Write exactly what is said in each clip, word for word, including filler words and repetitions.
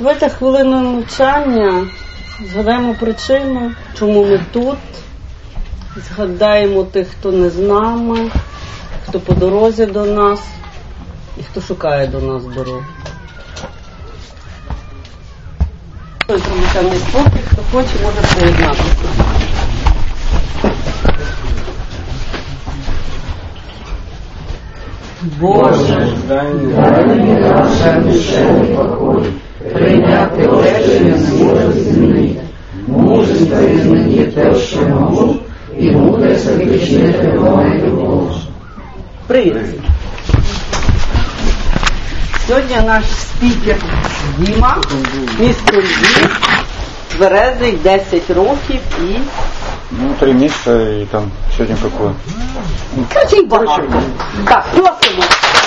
Давайте хвилину мовчання, згадаємо причину, чому ми тут, згадаємо тих, хто не з нами, хто по дорозі до нас і хто шукає до нас дорогу. Інформаційний спокій, хто хоче, може приєднатися. Боже, дай мені наша душевний покой, прийняти легше зможе землі, мужество змінити те, що можу, і мудрість відчинити мою любов. Привіт! Сьогодні наш спікер Діма, місто Львів, тверезий, десять років і... Ну, три месяца и там сегодня какое? Очень багато. Так, просимо.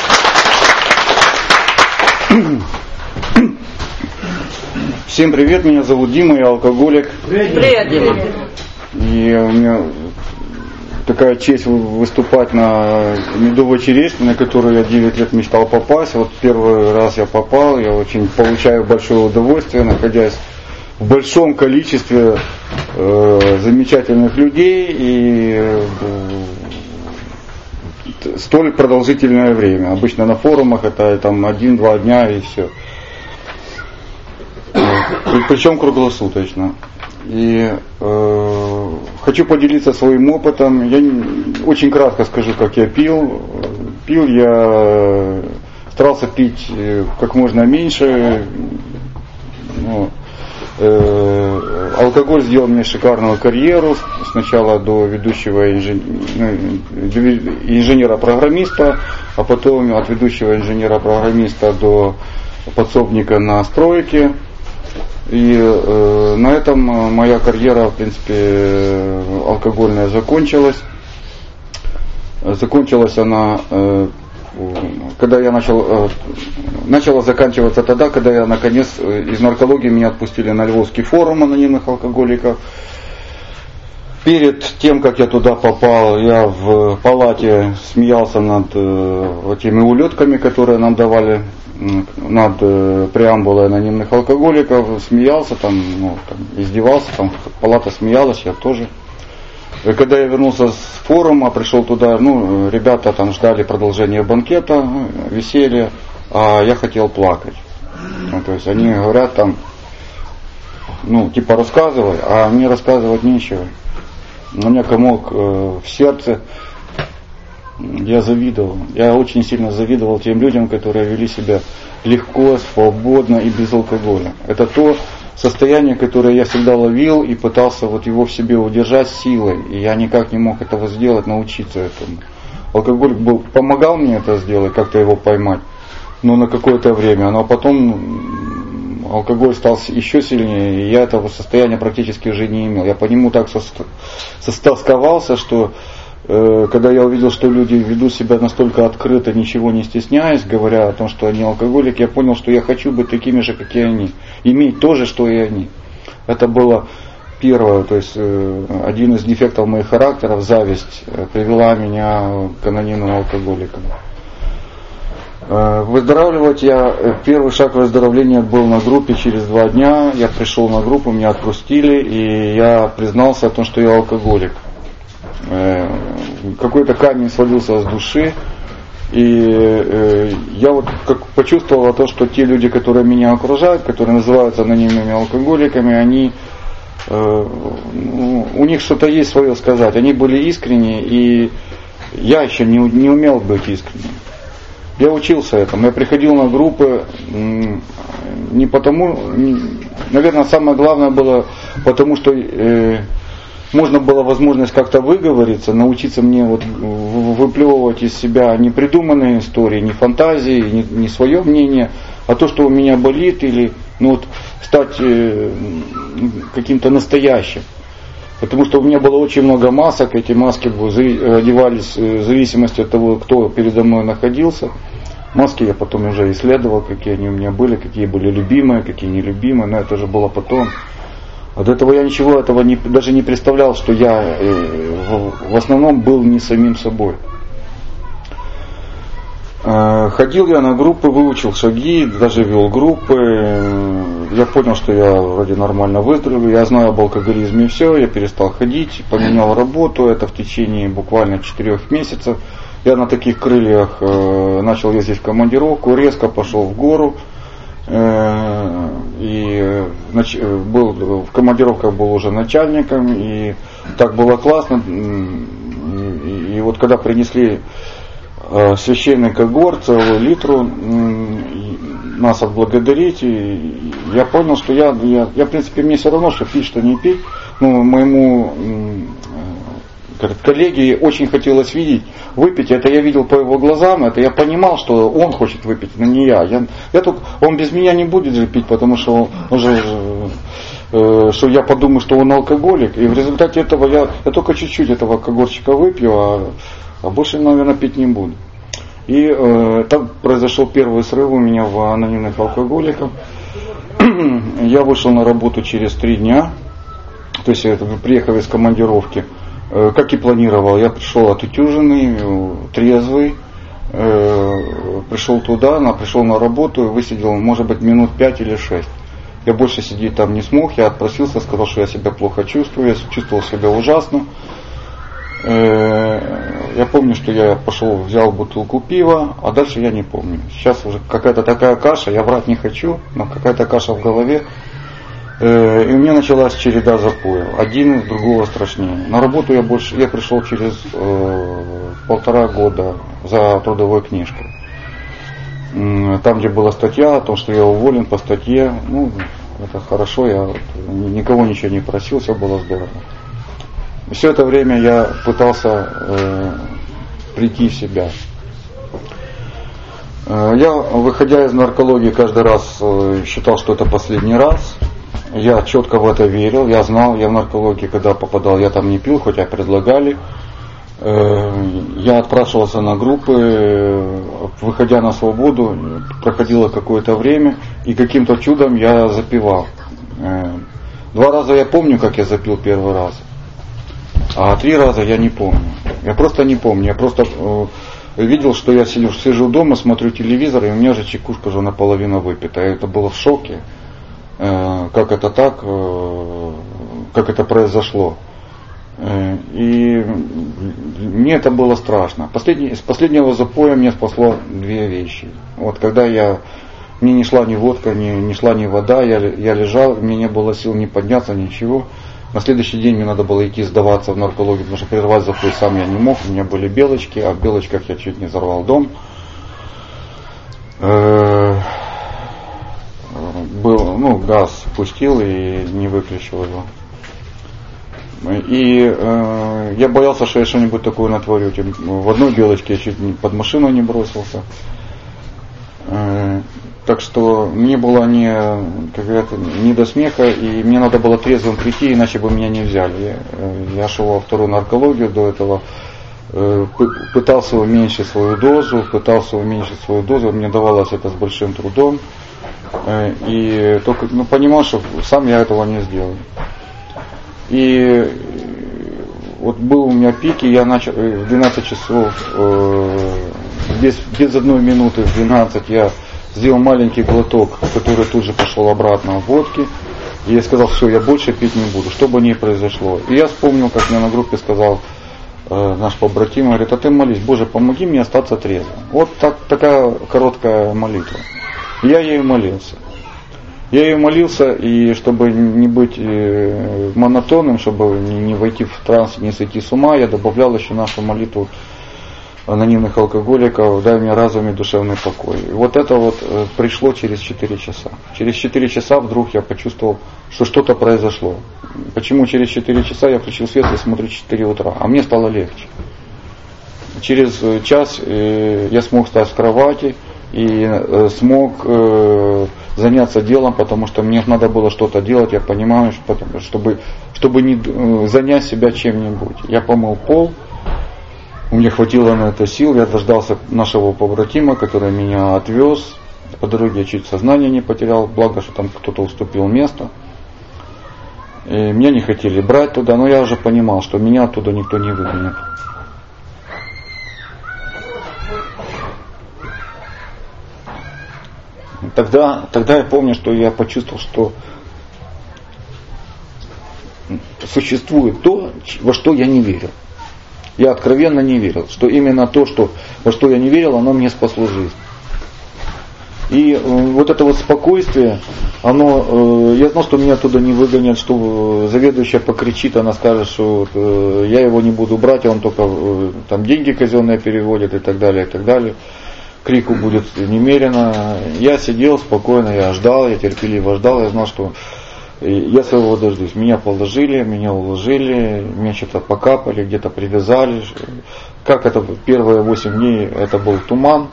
Всем привет, меня зовут Дима, я алкоголик. Привет, Дима. И у меня такая честь выступать на медовой черешне, на которую я девять лет мечтал попасть. Вот первый раз я попал, я очень получаю большое удовольствие, находясь в большом количестве э, замечательных людей и э, столь продолжительное время. Обычно на форумах это там один-два дня и все. Причем круглосуточно. И э, хочу поделиться своим опытом. Я не, очень кратко скажу, как я пил. Пил я старался пить как можно меньше. Ну, э, алкоголь сделал мне шикарную карьеру. Сначала до ведущего инженера-программиста, а потом от ведущего инженера-программиста до подсобника на стройке. И э, на этом моя карьера, в принципе, алкогольная закончилась. Закончилась она, э, когда я начал, э, начала заканчиваться тогда, когда я наконец из наркологии меня отпустили на Львовский форум анонимных алкоголиков. Перед тем, как я туда попал, я в палате смеялся над э, теми улетками, которые нам давали, над э, преамбулой анонимных алкоголиков, смеялся, там, ну, там, издевался, там, палата смеялась, я тоже. И когда я вернулся с форума, пришел туда, ну, ребята там ждали продолжения банкета, веселья, а я хотел плакать. Ну, то есть они говорят там, ну, типа рассказывай, а мне рассказывать нечего. У меня комок э, в сердце. Я завидовал. Я очень сильно завидовал тем людям, которые вели себя легко, свободно и без алкоголя. Это то состояние, которое я всегда ловил и пытался вот его в себе удержать силой. И я никак не мог этого сделать, научиться этому. Алкоголь был, помогал мне это сделать, как-то его поймать. Но на какое-то время. Но потом алкоголь стал еще сильнее, и я этого состояния практически уже не имел. Я по нему так состасковался, что э, когда я увидел, что люди ведут себя настолько открыто, ничего не стесняясь, говоря о том, что они алкоголики, я понял, что я хочу быть такими же, как и они. Иметь то же, что и они. Это было первое, то есть э, один из дефектов моих характеров, зависть, э, привела меня к анонимным алкоголикам. Выздоравливать я, первый шаг выздоровления был на группе через два дня. Я пришел на группу, меня отпустили, и я признался о том, что я алкоголик. Какой-то камень свалился с души, и я вот как почувствовал то, что те люди, которые меня окружают, которые называются анонимными алкоголиками, они, у них что-то есть свое сказать. Они были искренни, и я еще не, не умел быть искренним. Я учился этому, я приходил на группы не потому, не, наверное, самое главное было потому, что э, можно было возможность как-то выговориться, научиться мне вот выплевывать из себя не придуманные истории, не фантазии, не, не свое мнение, а то, что у меня болит, или ну, вот, стать э, каким-то настоящим. Потому что у меня было очень много масок, эти маски одевались в зависимости от того, кто передо мной находился. Маски я потом уже исследовал, какие они у меня были, какие были любимые, какие нелюбимые, но это же было потом. А до этого я ничего этого не, даже не представлял, что я э, в, в основном был не самим собой. Ходил я на группы, выучил шаги, даже вел группы. я понял, что я вроде нормально выздоровел, я знаю об алкоголизме и все, я перестал ходить, поменял работу, это в течение буквально четырех месяцев. Я на таких крыльях э, начал ездить в командировку, резко пошел в гору, э, и нач, был, в командировках был уже начальником, и так было классно. И, и вот когда принесли э, священника гор, целую литру, э, нас отблагодарить, и я понял, что я, я, я, в принципе, мне все равно, что пить, что не пить, ну, моему э, коллеге очень хотелось видеть, выпить, это я видел по его глазам, это я понимал, что он хочет выпить, но не я. я, я только, он без меня не будет же пить, потому что он, он же, э, что я подумаю, что он алкоголик, и в результате этого я, я только чуть-чуть этого когорчика выпью, а, а больше, наверное, пить не буду. И э, там произошел первый срыв у меня в анонимных алкоголиках. Я вышел на работу через три дня, то есть я приехал из командировки, э, как и планировал. Я пришел отутюженный, трезвый, э, пришел туда, на, пришел на работу и высидел, может быть, минут пять или шесть. Я больше сидеть там не смог, я отпросился, сказал, что я себя плохо чувствую, я чувствовал себя ужасно. Я помню, что я пошел, взял бутылку пива, а дальше я не помню. Сейчас уже какая-то такая каша, я врать не хочу, но какая-то каша в голове. И у меня началась череда запоев. Один из другого страшнее. На работу я больше, я пришел через э, полтора года за трудовой книжкой. Там, где была статья о том, что я уволен по статье, ну, это хорошо, я никого ничего не просил, все было здорово. Все это время я пытался э, прийти в себя. Э, я, выходя из наркологии, каждый раз э, считал, что это последний раз. Я четко в это верил, я знал, я в наркологии, когда попадал, я там не пил, хотя предлагали. Э, я отпрашивался на группы, э, выходя на свободу, проходило какое-то время, и каким-то чудом я запивал. Э, два раза я помню, как я запил первый раз. А три раза я не помню. Я просто не помню. Я просто э, видел, что я сижу, сижу дома, смотрю телевизор, и у меня же чекушка уже наполовину выпита. Я это было в шоке. Э, как это так, э, как это произошло. Э, и мне это было страшно. Последний, с последнего запоя мне спасло две вещи. Вот когда я, мне не шла ни водка, ни, не шла ни вода, я, я лежал, мне не было сил ни подняться, ничего. На следующий день мне надо было идти сдаваться в наркологию, потому что прервать запой сам я не мог, у меня были белочки, а в белочках я чуть не взорвал дом. Был, ну, газ пустил и не выключил его. И э, я боялся, что я что-нибудь такое натворю. В одной белочке я чуть не под машину не бросился. Э, Так что мне было не, как говорят, не до смеха, и мне надо было трезвым прийти, иначе бы меня не взяли. Я, я шел во вторую наркологию до этого, пытался уменьшить свою дозу, пытался уменьшить свою дозу, мне давалось это с большим трудом, и только ну, понимал, что сам я этого не сделаю. И вот был у меня пик, и я начал в двенадцать часов, без, без одной минуты в двенадцать я сделал маленький глоток, который тут же пошел обратно в водке. И я сказал, все, я больше пить не буду, что бы ни произошло. И я вспомнил, как мне на группе сказал э, наш побратим, говорит, а ты молись, Боже, помоги мне остаться трезвым. Вот так, такая короткая молитва. И я ею молился. Я ею молился, и чтобы не быть э, монотонным, чтобы не, не войти в транс, не сойти с ума, я добавлял еще нашу молитву анонимных алкоголиков, дай мне разум и душевный покой. И вот это вот э, пришло через четыре часа. Через четыре часа вдруг я почувствовал, что что-то произошло. Почему через четыре часа я включил свет и смотрю четыре утра, а мне стало легче. Через час э, я смог встать с кровати и э, смог э, заняться делом, потому что мне надо было что-то делать, я понимаю, чтобы, чтобы не э, занять себя чем-нибудь. Я помыл пол. У меня хватило на это сил, я дождался нашего побратима, который меня отвез. По дороге я чуть сознание не потерял, благо, что там кто-то уступил место. И меня не хотели брать туда, но я уже понимал, что меня оттуда никто не выгонит. тогда, тогда я помню, что я почувствовал, что существует то, во что я не верил. Я откровенно не верил, что именно то, что, во что я не верил, оно мне спасло жизнь. И вот это вот спокойствие, оно, я знал, что меня оттуда не выгонят, что заведующая покричит, она скажет, что я его не буду брать, а он только там деньги казенные переводит и так далее, и так далее. Крику будет немерено. Я сидел спокойно, я ждал, я терпеливо ждал, я знал, что я своего дождусь. Меня положили, меня уложили, меня что-то покапали, где-то привязали. Как это первые восемь дней, это был туман.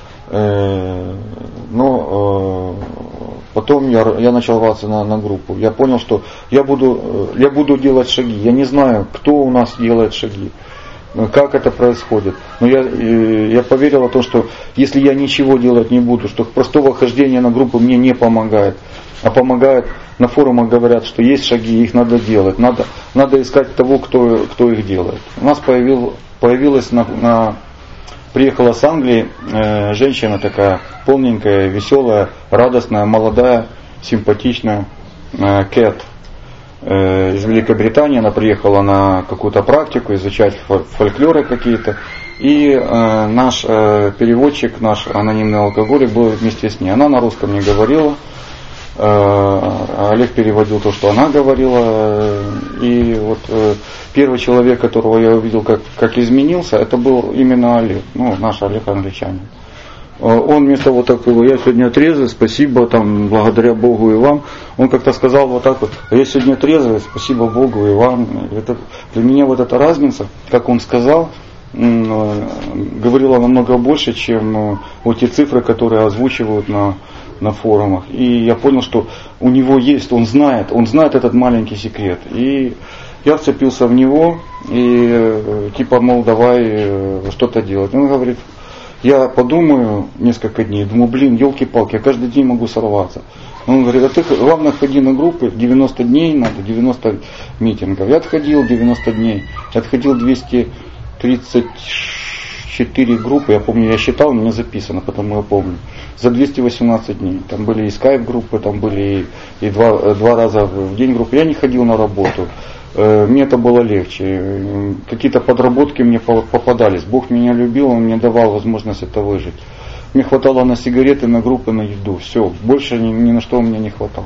Но потом я, я начал рваться на, на группу. Я понял, что я буду, я буду делать шаги. Я не знаю, кто у нас делает шаги, как это происходит. Но я, я поверил в то, что если я ничего делать не буду, что простого хождения на группу мне не помогает, а помогает, на форумах говорят, что есть шаги, их надо делать. Надо, надо искать того, кто, кто их делает. У нас появил, появилась на, на приехала с Англии э, женщина такая полненькая, веселая, радостная, молодая, симпатичная, э, Кэт э, из Великобритании. Она приехала на какую-то практику, изучать фольклоры какие-то. И э, наш э, переводчик, наш анонимный алкоголик был вместе с ней. Она на русском не говорила. Олег переводил то, что она говорила. И вот первый человек, которого я увидел, как, как изменился, это был именно Олег, ну, наш Олег англичанин. Он вместо вот такого, я сегодня трезвый, спасибо, там, благодаря Богу и вам, он как-то сказал вот так вот, я сегодня трезвый, спасибо Богу и вам. Это, для меня вот эта разница, как он сказал, говорила намного больше, чем вот те цифры, которые озвучивают на на форумах. И я понял, что у него есть, он знает, он знает этот маленький секрет. И я вцепился в него и типа, мол, давай что-то делать. Он говорит, я подумаю несколько дней, думаю, блин, елки-палки, я каждый день могу сорваться. Он говорит, а ты главное ходи на группы, девяносто дней надо, девяносто митингов. Я отходил девяносто дней, я отходил двести тридцать четыре группы, я помню, я считал, у меня записано, потому я помню. За двести восемнадцать дней. Там были и скайп-группы, там были и, и два, два раза в день группы. Я не ходил на работу. Э, мне это было легче. Какие-то подработки мне попадались. Бог меня любил, Он мне давал возможность это выжить. Мне хватало на сигареты, на группы, на еду. Все. Больше ни, ни на что у меня не хватало.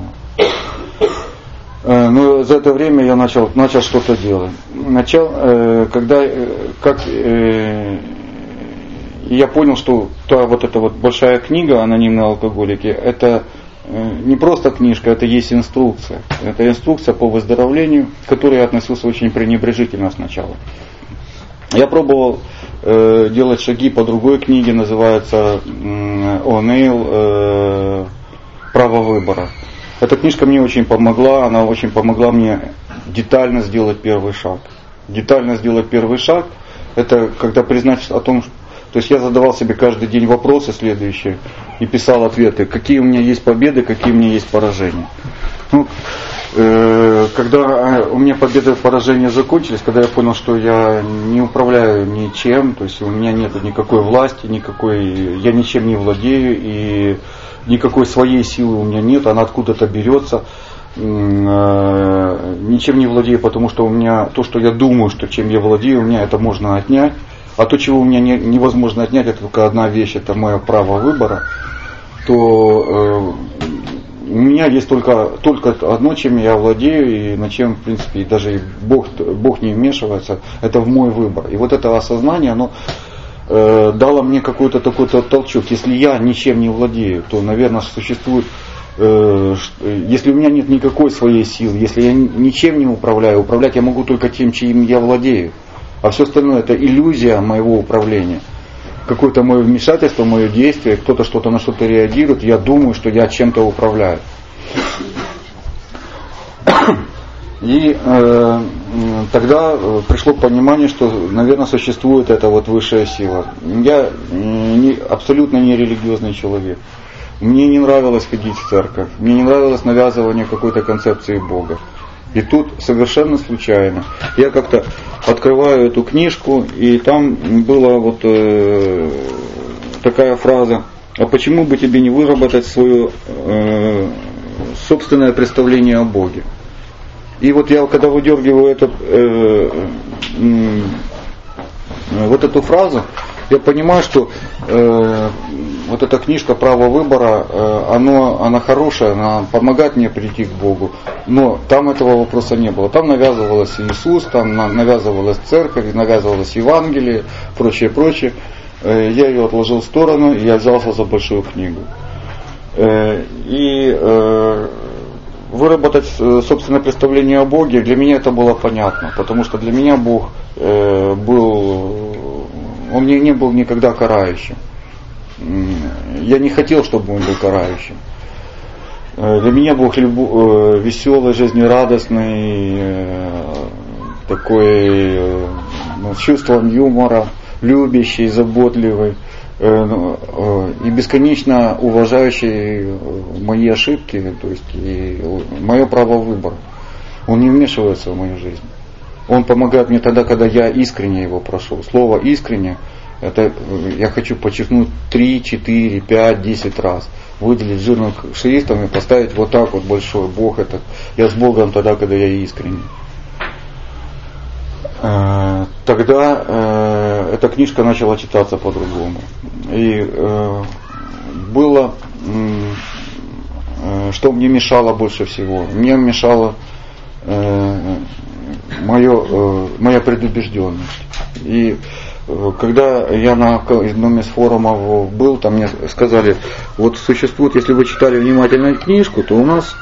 Э, но за это время я начал, начал что-то делать. Начал, э, когда, э, как... Э, И я понял, что та вот эта вот большая книга «Анонимные алкоголики» это не просто книжка, это есть инструкция. Это инструкция по выздоровлению, к которой я относился очень пренебрежительно сначала. Я пробовал э, делать шаги по другой книге, называется «О'Нейл. Э, Право выбора». Эта книжка мне очень помогла, она очень помогла мне детально сделать первый шаг. Детально сделать первый шаг – это когда признать о том, что то есть я задавал себе каждый день вопросы следующие и писал ответы, какие у меня есть победы, какие у меня есть поражения. Ну, э, когда у меня победы и поражения закончились, когда я понял, что я не управляю ничем, то есть у меня нет никакой власти, никакой, я ничем не владею и никакой своей силы у меня нет, она откуда-то берется. Э, ничем не владею, потому что у меня то, что я думаю, что чем я владею, у меня это можно отнять. А то, чего у меня не, невозможно отнять, это только одна вещь, это мое право выбора, то э, у меня есть только, только одно, чем я владею, и на чем, в принципе, даже Бог, Бог не вмешивается, это в мой выбор. И вот это осознание, оно э, дало мне какой-то такой толчок. Если я ничем не владею, то, наверное, существует, э, если у меня нет никакой своей силы, если я ничем не управляю, управлять я могу только тем, чем я владею. А все остальное это иллюзия моего управления. Какое-то мое вмешательство, мое действие, кто-то что-то на что-то реагирует, я думаю, что я чем-то управляю. И э, тогда пришло понимание, что, наверное, существует эта вот высшая сила. Я не, абсолютно не религиозный человек. Мне не нравилось ходить в церковь, мне не нравилось навязывание какой-то концепции Бога. И тут совершенно случайно я как-то открываю эту книжку, и там была вот э, такая фраза, а почему бы тебе не выработать свое э, собственное представление о Боге? И вот я, когда выдергиваю этот, э, э, вот эту фразу, я понимаю, что э, вот эта книжка «Право выбора», э, оно, она хорошая, она помогает мне прийти к Богу, но там этого вопроса не было. Там навязывалось Иисус, там навязывалась церковь, навязывалось Евангелие, прочее, прочее. Э, я ее отложил в сторону, и я взялся за большую книгу. Э, и э, выработать собственное представление о Боге, для меня это было понятно, потому что для меня Бог э, был... Он мне не был никогда карающим. Я не хотел, чтобы он был карающим. Для меня Бог любо, веселый, жизнерадостный, такой, ну, с чувством юмора, любящий, заботливый и бесконечно уважающий мои ошибки, то есть и мое право выбора. Он не вмешивается в мою жизнь. Он помогает мне тогда, когда я искренне его прошу. Слово искренне, это я хочу подчеркнуть три, четыре, пять, десять раз. Выделить жирным шрифтом и поставить вот так вот большой. Бог это. Я с Богом тогда, когда я искренне. Тогда э, эта книжка начала читаться по-другому. И э, было, э, что мне мешало больше всего. Мне мешало э, Мое, э, моя предубежденность. И э, когда я на одном из форумов был, там мне сказали, вот существует, если вы читали внимательно книжку, то у нас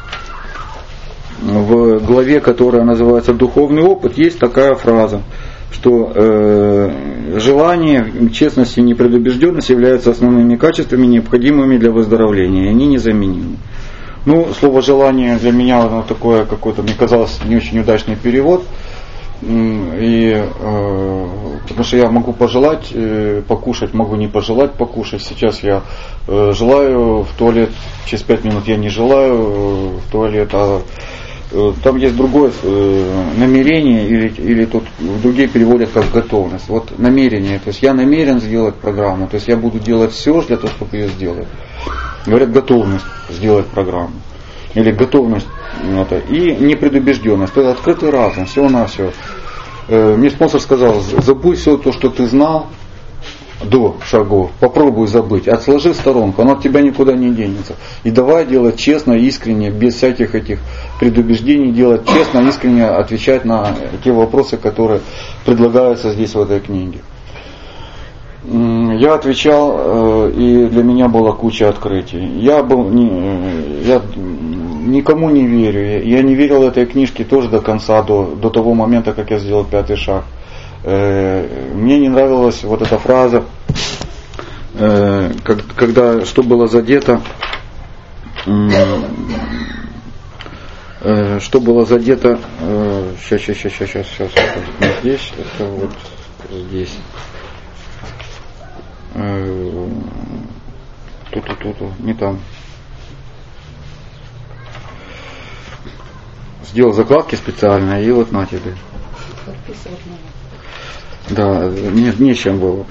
в главе, которая называется «Духовный опыт», есть такая фраза, что э, желание, честность и непредубежденность являются основными качествами, необходимыми для выздоровления, и они незаменимы. Ну, слово «желание» для меня оно такое какое-то, мне казалось, не очень удачный перевод. И, э, потому что я могу пожелать э, покушать, могу не пожелать покушать. Сейчас я э, желаю в туалет, через пять минут я не желаю э, в туалет, а э, там есть другое э, намерение, или, или тут другие переводят как готовность. Вот намерение, то есть я намерен сделать программу, то есть я буду делать все для того, чтобы ее сделать. Говорят, готовность сделать программу. Или готовность это, и непредубежденность. Это открытый разум, всего-навсего. Э, мне спонсор сказал, забудь все то, что ты знал до шагов, попробуй забыть, отложи в сторонку, оно от тебя никуда не денется. И давай делать честно, искренне, без всяких этих предубеждений, делать честно, искренне, отвечать на те вопросы, которые предлагаются здесь в этой книге. Я отвечал, и для меня была куча открытий. Я был, не, я никому не верю. Я не верил этой книжке тоже до конца, до, до того момента, как я сделал пятый шаг. Мне не нравилась вот эта фраза, когда что было задето, что было задето, сейчас, сейчас, сейчас, сейчас, сейчас, не здесь, это вот здесь. Ту-ту-ту-ту, не там. Сделал закладки специально, и вот на тебе. Да, нет, нечем было.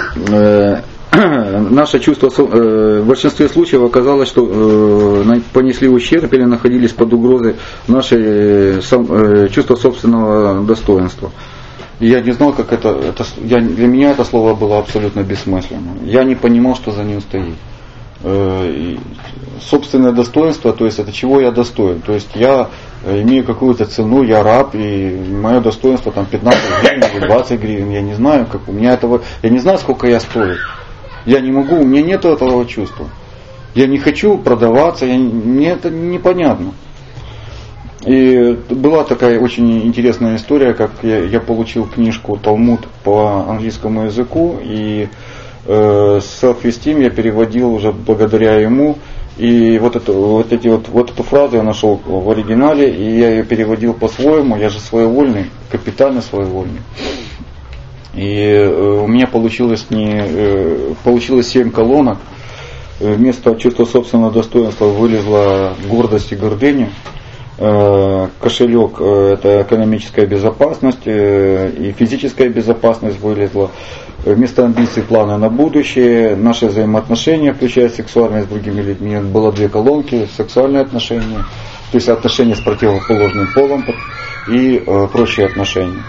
Наше чувство в большинстве случаев оказалось, что понесли ущерб или находились под угрозой наши чувства собственного достоинства. Я не знал, как это, это я, для меня это слово было абсолютно бессмысленным. Я не понимал, что за ним стоит. Э, и собственное достоинство, то есть это чего я достоин. То есть я имею какую-то цену, я раб, и мое достоинство там пятнадцать гривен или двадцать гривен, я не знаю, как у меня этого, я не знаю, сколько я стою. Я не могу, у меня нет этого чувства. Я не хочу продаваться, я, мне это непонятно. И была такая очень интересная история, как я, я получил книжку «Талмуд» по английскому языку, и э, self-esteem я переводил уже благодаря ему, и вот эту, вот, эти вот, вот эту фразу я нашел в оригинале, и я ее переводил по-своему, я же своевольный, капитально своевольный. И э, у меня получилось, не, э, получилось семь колонок, вместо чувства собственного достоинства вылезла гордость и гордыня. Кошелек – это экономическая безопасность и физическая безопасность вылезла. Вместо амбиций планы на будущее, наши взаимоотношения, включая сексуальные с другими людьми. Было две колонки: сексуальные отношения, то есть отношения с противоположным полом и э, прочие отношения.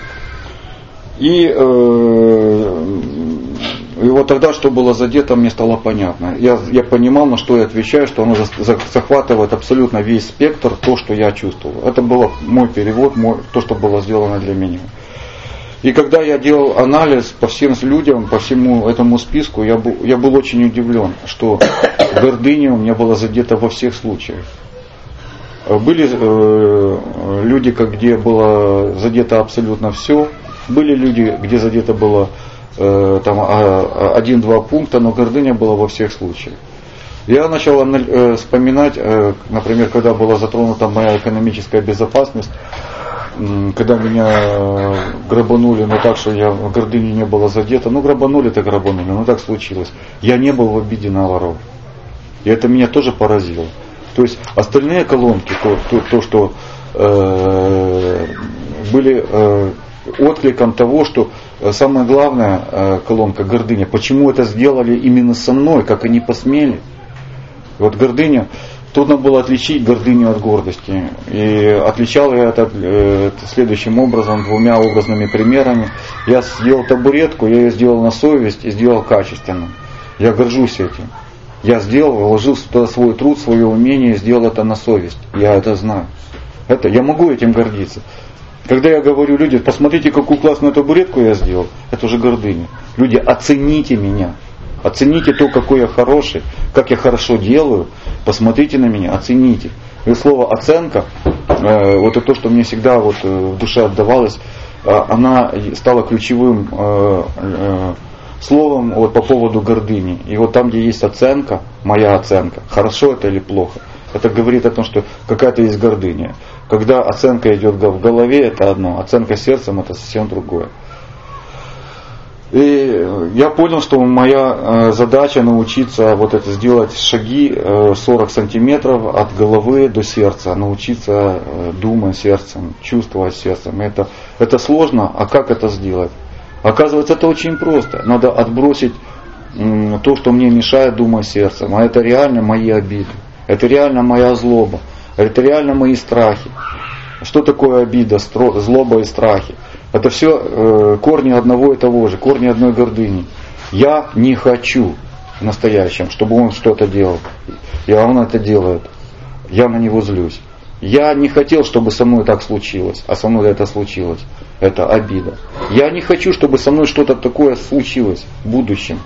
И, э, и вот тогда, что было задето, мне стало понятно. Я, я понимал, на что я отвечаю, что оно захватывает абсолютно весь спектр, то, что я чувствовал. Это был мой перевод, мой, то, что было сделано для меня. И когда я делал анализ по всем людям, по всему этому списку, я был, я был очень удивлен, что гордыня у меня была задета во всех случаях. Были э, люди, где было задето абсолютно все. Были люди, где задето было э, там, один-два пункта, но гордыня была во всех случаях. Я начал э, вспоминать, э, например, когда была затронута моя экономическая безопасность, когда меня грабанули, но так, что я в гордыне не было задето. Ну, грабанули, так грабанули, но так случилось. Я не был в обиде на воров. И это меня тоже поразило. То есть остальные колонки, то, то, то что э, были э, откликом того, что самая главная э, колонка гордыня. Почему это сделали именно со мной, как они посмели? Вот гордыня. Трудно было отличить гордыню от гордости. И отличал я это э, следующим образом, двумя образными примерами. Я сделал табуретку, я ее сделал на совесть и сделал качественно. Я горжусь этим. Я сделал, вложил туда свой труд, свое умение, сделал это на совесть. Я это знаю. Это, я могу этим гордиться. Когда я говорю людям: посмотрите, какую классную табуретку я сделал, это уже гордыня. Люди, оцените меня. Оцените то, какой я хороший, как я хорошо делаю. Посмотрите на меня, оцените. И слово оценка, э, вот это то, что мне всегда вот, э, в душе отдавалось, э, она стала ключевым э, э, словом вот, по поводу гордыни. И вот там, где есть оценка, моя оценка, хорошо это или плохо, это говорит о том, что какая-то есть гордыня. Когда оценка идет в голове, это одно, оценка сердцем это совсем другое. И я понял, что моя задача научиться вот это сделать шаги сорок сантиметров от головы до сердца, научиться думать сердцем, чувствовать сердцем. Это, это сложно, а как это сделать? Оказывается, это очень просто. Надо отбросить то, что мне мешает думать сердцем. А это реально мои обиды. Это реально моя злоба. Это реально мои страхи. Что такое обида, злоба и страхи? Это все э, корни одного и того же, корни одной гордыни. Я не хочу в настоящем, чтобы он что-то делал. И он это делает. Я на него злюсь. Я не хотел, чтобы со мной так случилось, а со мной это случилось. Это обида. Я не хочу, чтобы со мной что-то такое случилось в будущем.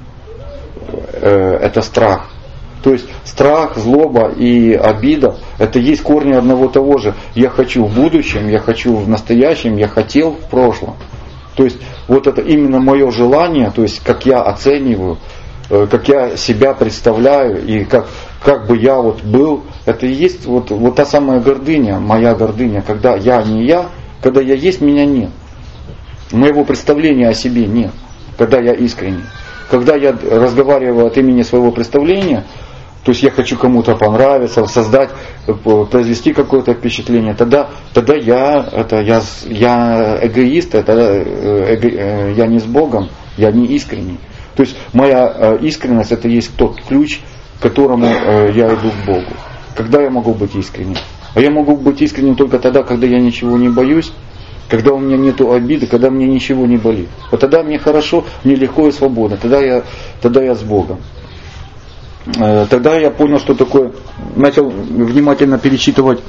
Э, это страх. То есть страх, злоба и обида — это есть корни одного и того же. Я хочу в будущем, я хочу в настоящем, я хотел в прошлом. То есть вот это именно мое желание, то есть как я оцениваю, как я себя представляю и как, как бы я вот был, это и есть вот, вот та самая гордыня, моя гордыня, когда я не я, когда я есть, меня нет. Моего представления о себе нет, когда я искренний. Когда я разговариваю от имени своего представления, то есть я хочу кому-то понравиться, создать, произвести какое-то впечатление, тогда, тогда я, это, я, я эгоист, это, эго, я не с Богом, я не искренний. То есть моя искренность — это есть тот ключ, к которому я иду к Богу. Когда я могу быть искренним? А я могу быть искренним только тогда, когда я ничего не боюсь, когда у меня нет обиды, когда мне ничего не болит. Вот тогда мне хорошо, мне легко и свободно, тогда я, тогда я с Богом. Тогда я понял, что такое, начал внимательно перечитывать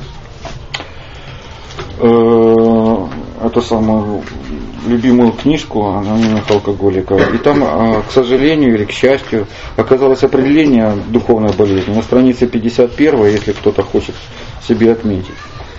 э, эту самую любимую книжку анонимных алкоголиков. И там, э, к сожалению или к счастью, оказалось определение духовной болезни на странице пятьдесят один, если кто-то хочет себе отметить.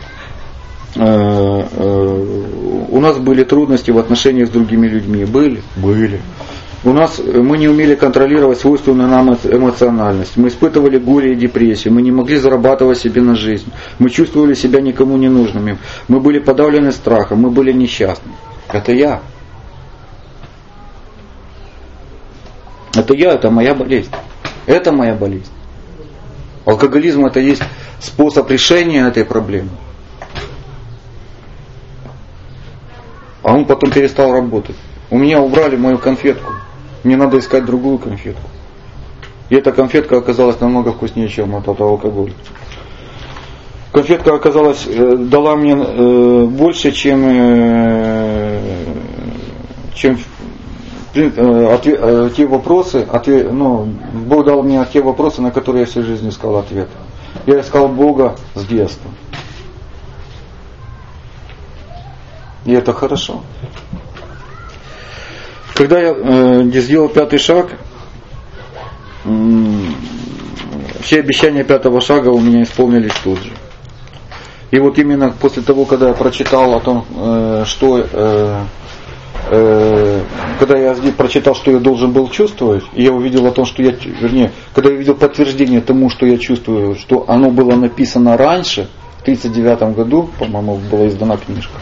Э, э, у нас были трудности в отношениях с другими людьми. Были? Были. У нас, мы не умели контролировать свойственную нам эмоциональность. Мы испытывали горе и депрессию. Мы не могли зарабатывать себе на жизнь. Мы чувствовали себя никому не нужными. Мы были подавлены страхом. Мы были несчастны. Это я. Это я, это моя болезнь. Это моя болезнь. Алкоголизм это есть способ решения этой проблемы. А он потом перестал работать. У меня убрали мою конфетку. Мне надо искать другую конфетку. И эта конфетка оказалась намного вкуснее, чем этот алкоголь. Конфетка оказалась, э, дала мне э, больше, чем, э, чем э, ответ, э, те вопросы, ответ, ну, Бог дал мне те вопросы, на которые я всю жизнь искал ответ. Я искал Бога с детства. И это хорошо. Когда я э, сделал пятый шаг, э, все обещания пятого шага у меня исполнились тут же. И вот именно после того, когда я прочитал о том, э, что, э, э, когда я прочитал, что я должен был чувствовать, и я увидел о том, что я, вернее, когда я увидел подтверждение тому, что я чувствую, что оно было написано раньше, в тридцать девятом году, по-моему, была издана книжка,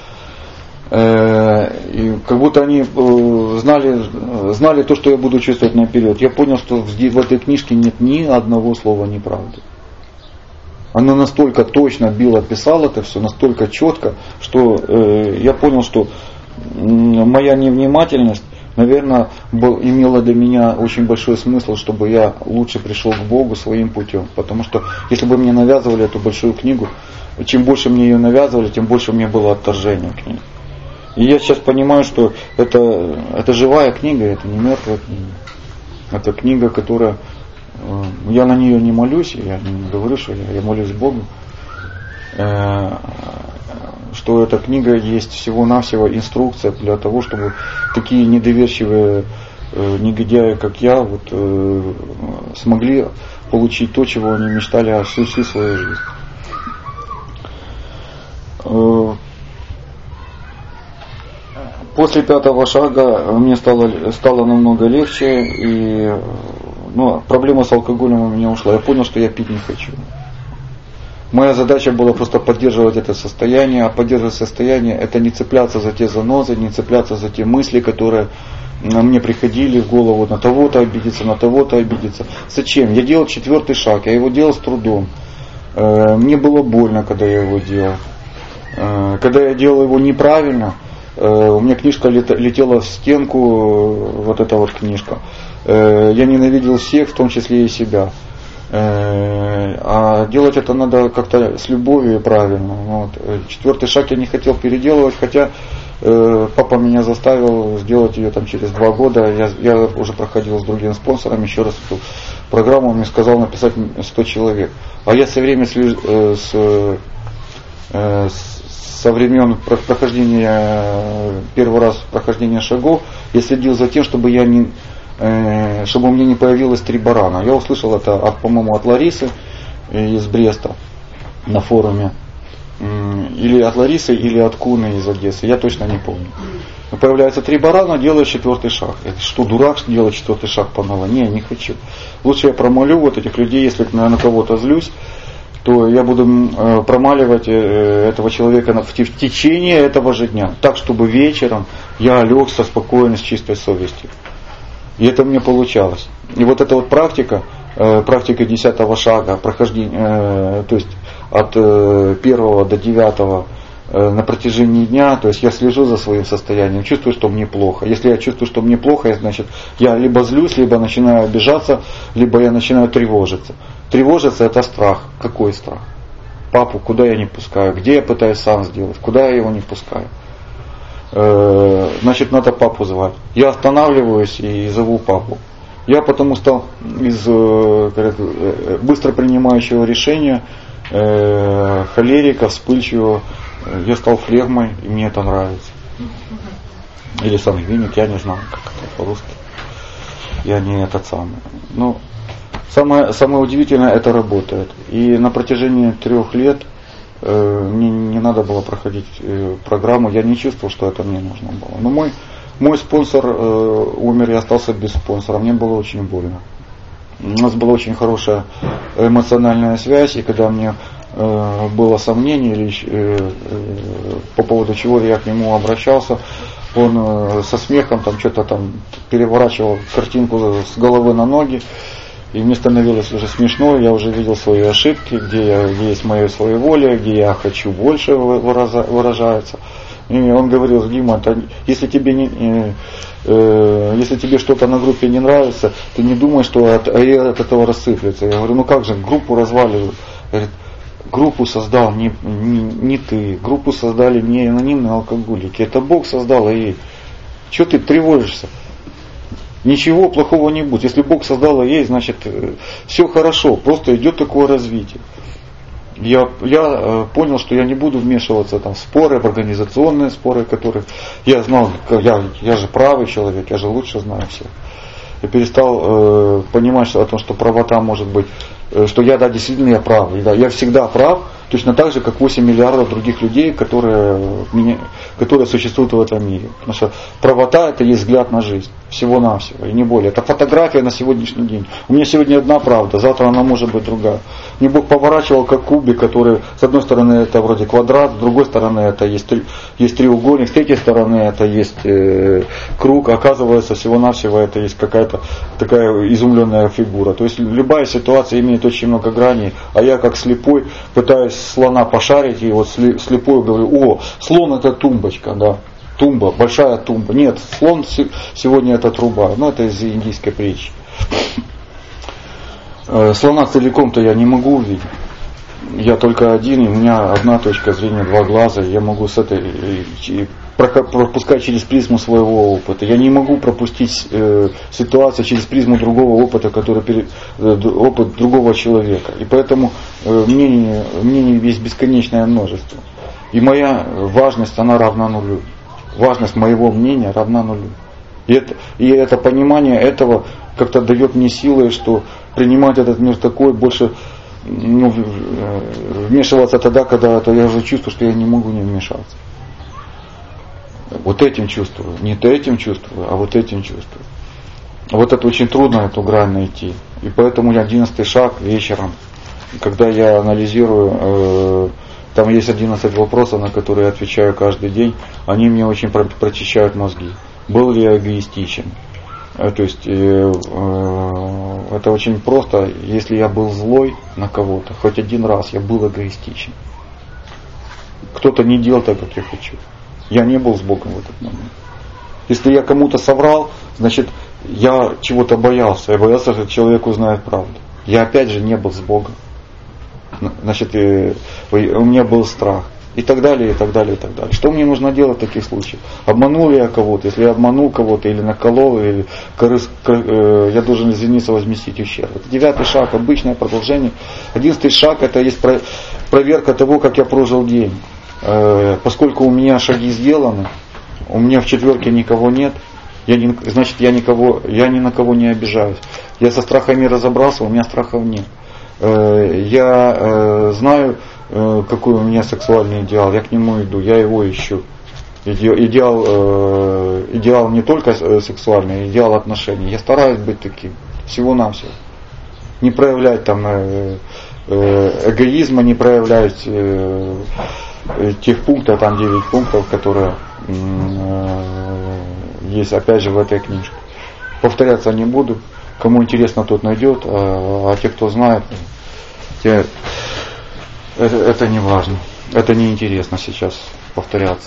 э, и как будто они э, знали, знали то, что я буду чувствовать наперед. Я понял, что в, в этой книжке нет ни одного слова неправды. Она настолько точно Билл описал это все, настолько четко, что э, я понял, что э, моя невнимательность, наверное, был, имела для меня очень большой смысл, чтобы я лучше пришел к Богу своим путем. Потому что если бы мне навязывали эту большую книгу, чем больше мне ее навязывали, тем больше у меня было отторжение к ней. И я сейчас понимаю, что это, это живая книга, это не мертвая книга. Это книга, которая... Я на нее не молюсь, я не говорю, что я, я молюсь Богу, что эта книга есть всего-навсего инструкция для того, чтобы такие недоверчивые негодяи, как я, вот, смогли получить то, чего они мечтали всю, всю свою жизнь. После пятого шага мне стало, стало намного легче, и ну, проблема с алкоголем у меня ушла. Я понял, что я пить не хочу. Моя задача была просто поддерживать это состояние, а поддерживать состояние — это не цепляться за те занозы, не цепляться за те мысли, которые мне приходили в голову, на того-то обидеться, на того-то обидеться. Зачем? Я делал четвертый шаг, я его делал с трудом. Мне было больно, когда я его делал. Когда я делал его неправильно, у меня книжка летела в стенку, вот эта вот книжка. Я ненавидел всех, в том числе и себя. А делать это надо как-то с любовью и правильно. Вот. Четвертый шаг я не хотел переделывать, хотя папа меня заставил сделать ее там через два года. Я, я уже проходил с другими спонсорами еще раз эту программу, он мне сказал написать сто человек. А я все время с, с, со времен прохождения, первый раз прохождения шагов, я следил за тем, чтобы я не чтобы у меня не появилось три барана. Я услышал это, от, по-моему, от Ларисы из Бреста на форуме. Или от Ларисы, или от Куны из Одессы. Я точно не помню. Появляется три барана, делаю четвертый шаг. Я, что, дурак, что делать четвертый шаг по новой? Не, не хочу. Лучше я промолю вот этих людей, если я на кого-то злюсь, то я буду э, промаливать э, этого человека в, в течение этого же дня. Так, чтобы вечером я лег со спокойной, с чистой совестью. И это мне получалось. И вот эта вот практика, э, практика десятого шага, прохождение, э, то есть от э, первого до девятого э, на протяжении дня, то есть я слежу за своим состоянием, чувствую, что мне плохо. Если я чувствую, что мне плохо, значит я либо злюсь, либо начинаю обижаться, либо я начинаю тревожиться. Тревожиться — это страх. Какой страх? Папу куда я не пускаю, где я пытаюсь сам сделать, куда я его не пускаю. Значит, надо папу звать. Я останавливаюсь и зову папу. Я потому стал из быстро принимающего решения, холерика, вспыльчивого, я стал флегмой, и мне это нравится. Или сангвиник, я не знаю, как это по-русски. Я не этот самый. Но самое, самое удивительное, это работает. И на протяжении трех лет мне не надо было проходить программу, я не чувствовал, что это мне нужно было. Но мой, мой спонсор э, умер, я остался без спонсора, мне было очень больно. У нас была очень хорошая эмоциональная связь, и когда мне э, было сомнение или, э, э, по поводу чего я к нему обращался, он э, со смехом там что-то там переворачивал картинку с головы на ноги. И мне становилось уже смешно, я уже видел свои ошибки, где, я, где есть мое своеволие, где я хочу больше выражается. И он говорил: Дима, если тебе, не, э, э, если тебе что-то на группе не нравится, ты не думай, что от, от этого рассыплется. Я говорю: ну как же, группу разваливают. Говорит: группу создал не, не, не ты, группу создали не анонимные алкоголики, это Бог создал, и что ты тревожишься? Ничего плохого не будет. Если Бог создал ей, значит все хорошо, просто идет такое развитие. Я, я понял, что я не буду вмешиваться там, в споры, в организационные споры, которые я знал, я, я же правый человек, я же лучше знаю все. Я перестал э, понимать что, о том, что правота может быть, э, что я, да, действительно я прав. Да, я всегда прав, точно так же, как восемь миллиардов других людей, которые, меня, которые существуют в этом мире. Потому что правота — это есть взгляд на жизнь. Всего-навсего, и не более. Это фотография на сегодняшний день. У меня сегодня одна правда, завтра она может быть другая. Мне Бог поворачивал как кубик, который с одной стороны это вроде квадрат, с другой стороны это есть, есть треугольник, с третьей стороны это есть э, круг. Оказывается, всего-навсего это есть какая-то такая изумленная фигура. То есть любая ситуация имеет очень много граней, а я как слепой пытаюсь слона пошарить, и вот слепой говорю: о, слон — это тумбочка, да. Тумба, большая тумба. Нет, слон сегодня это труба. Ну, это из индийской притчи. Слона целиком-то я не могу увидеть. Я только один, и у меня одна точка зрения, два глаза. Я могу с этой пропускать через призму своего опыта. Я не могу пропустить э, ситуацию через призму другого опыта, который перед, э, опыт другого человека. И поэтому э, мнений, мнений есть бесконечное множество. И моя важность, она равна нулю. Важность моего мнения равна нулю. И это, и это понимание этого как-то дает мне силы, что принимать этот мир такой, больше ну, вмешиваться тогда, когда это я уже чувствую, что я не могу не вмешаться. Вот этим чувствую. Не этим чувствую, а вот этим чувствую. Вот это очень трудно, эту грань найти. И поэтому одиннадцатый шаг вечером, когда я анализирую, э, там есть одиннадцать вопросов, на которые я отвечаю каждый день. Они мне очень прочищают мозги. Был ли я эгоистичен? То есть э, э, это очень просто. Если я был злой на кого-то, хоть один раз я был эгоистичен. Кто-то не делал так, как я хочу. Я не был с Богом в этот момент. Если я кому-то соврал, значит я чего-то боялся. Я боялся, что человек узнает правду. Я опять же не был с Богом. Значит, у меня был страх. И так далее, и так далее, и так далее. Что мне нужно делать в таких случаях? Обманул ли я кого-то? Если я обманул кого-то или наколол, или корыс, я должен извиниться, возместить ущерб. Это девятый шаг, обычное продолжение. Одиннадцатый шаг — это есть проверка того, как я прожил день. Поскольку у меня шаги сделаны, у меня в четверке никого нет, я не, значит я никого, я ни на кого не обижаюсь. Я со страхами разобрался, у меня страхов нет. Я э, знаю, э, какой у меня сексуальный идеал, я к нему иду, я его ищу. Идеал, э, идеал не только сексуальный, идеал отношений. Я стараюсь быть таким, всего-навсего. Не проявлять там э, э, эгоизма, не проявлять э, э, тех пунктов, там девять пунктов, которые э, есть опять же в этой книжке. Повторяться не буду. Кому интересно, тот найдет, а, а те, кто знает, те, это, это не важно. Это не интересно сейчас повторяться.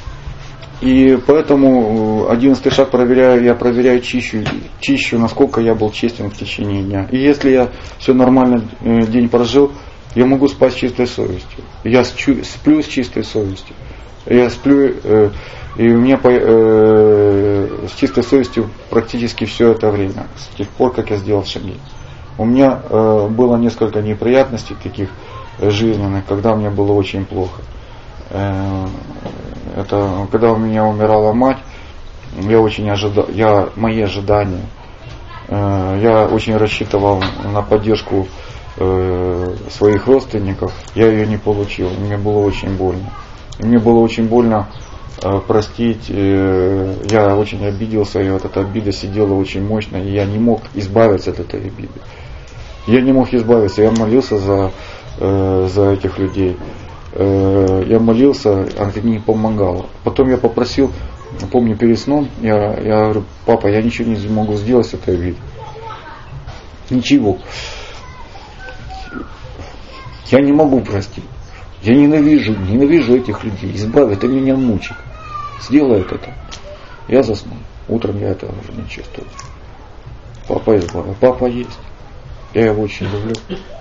И поэтому одиннадцатый шаг проверяю, я проверяю, чищу, чищу, насколько я был честен в течение дня. И если я все нормально день прожил, я могу спать с чистой совестью. Я сплю с чистой совестью. Я сплю, э, и у меня э, с чистой совестью практически все это время, с тех пор, как я сделал шаги. У меня э, было несколько неприятностей таких жизненных, когда мне было очень плохо. Э, это когда у меня умирала мать, я очень ожидал, я, мои ожидания, э, я очень рассчитывал на поддержку э, своих родственников, я ее не получил, мне было очень больно. И мне было очень больно э, простить, э, я очень обиделся, и вот эта обида сидела очень мощно, и я не мог избавиться от этой обиды. Я не мог избавиться, я молился за, э, за этих людей. Э, я молился, а это не помогало. Потом я попросил, помню перед сном, я, я говорю: папа, я ничего не могу сделать с этой обидой. Ничего. Я не могу простить. Я ненавижу, ненавижу этих людей. Избавь, это меня мучит. Сделает это. Я засну. Утром я это уже не чувствую. Папа избавил. Папа есть. Я его очень люблю.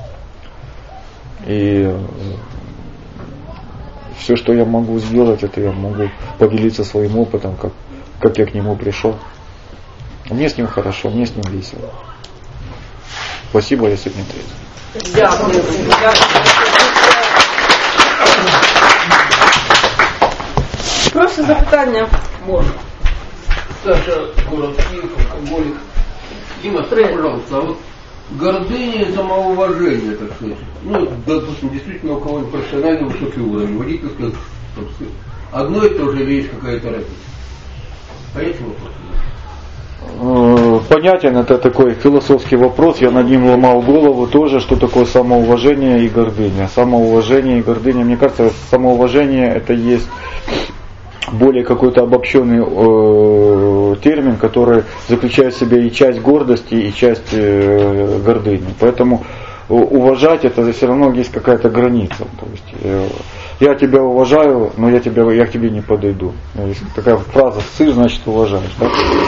И все, что я могу сделать, это я могу поделиться своим опытом, как, как я к нему пришел. Мне с ним хорошо, мне с ним весело. Спасибо, я сегодня трезв. Дякую. Прошу запитання. Можно. Саша, город Киев, алкоголик. Дима, скажи, пожалуйста, а вот гордыня и самоуважение, так сказать, ну, допустим, действительно у кого-нибудь профессиональный высокий уровень, водительская, одно и то же или есть какая-то разница? Понятен вопрос? Понятен, это такой философский вопрос, я над ним ломал голову тоже, что такое самоуважение и гордыня. Самоуважение и гордыня, мне кажется, самоуважение это есть более какой-то обобщенный э, термин, который заключает в себе и часть гордости, и часть э, гордыни. Поэтому уважать это все равно есть какая-то граница. То есть, э, я тебя уважаю, но я, тебя, я к тебе не подойду. Есть такая фраза «сы, значит уважаешь». Да?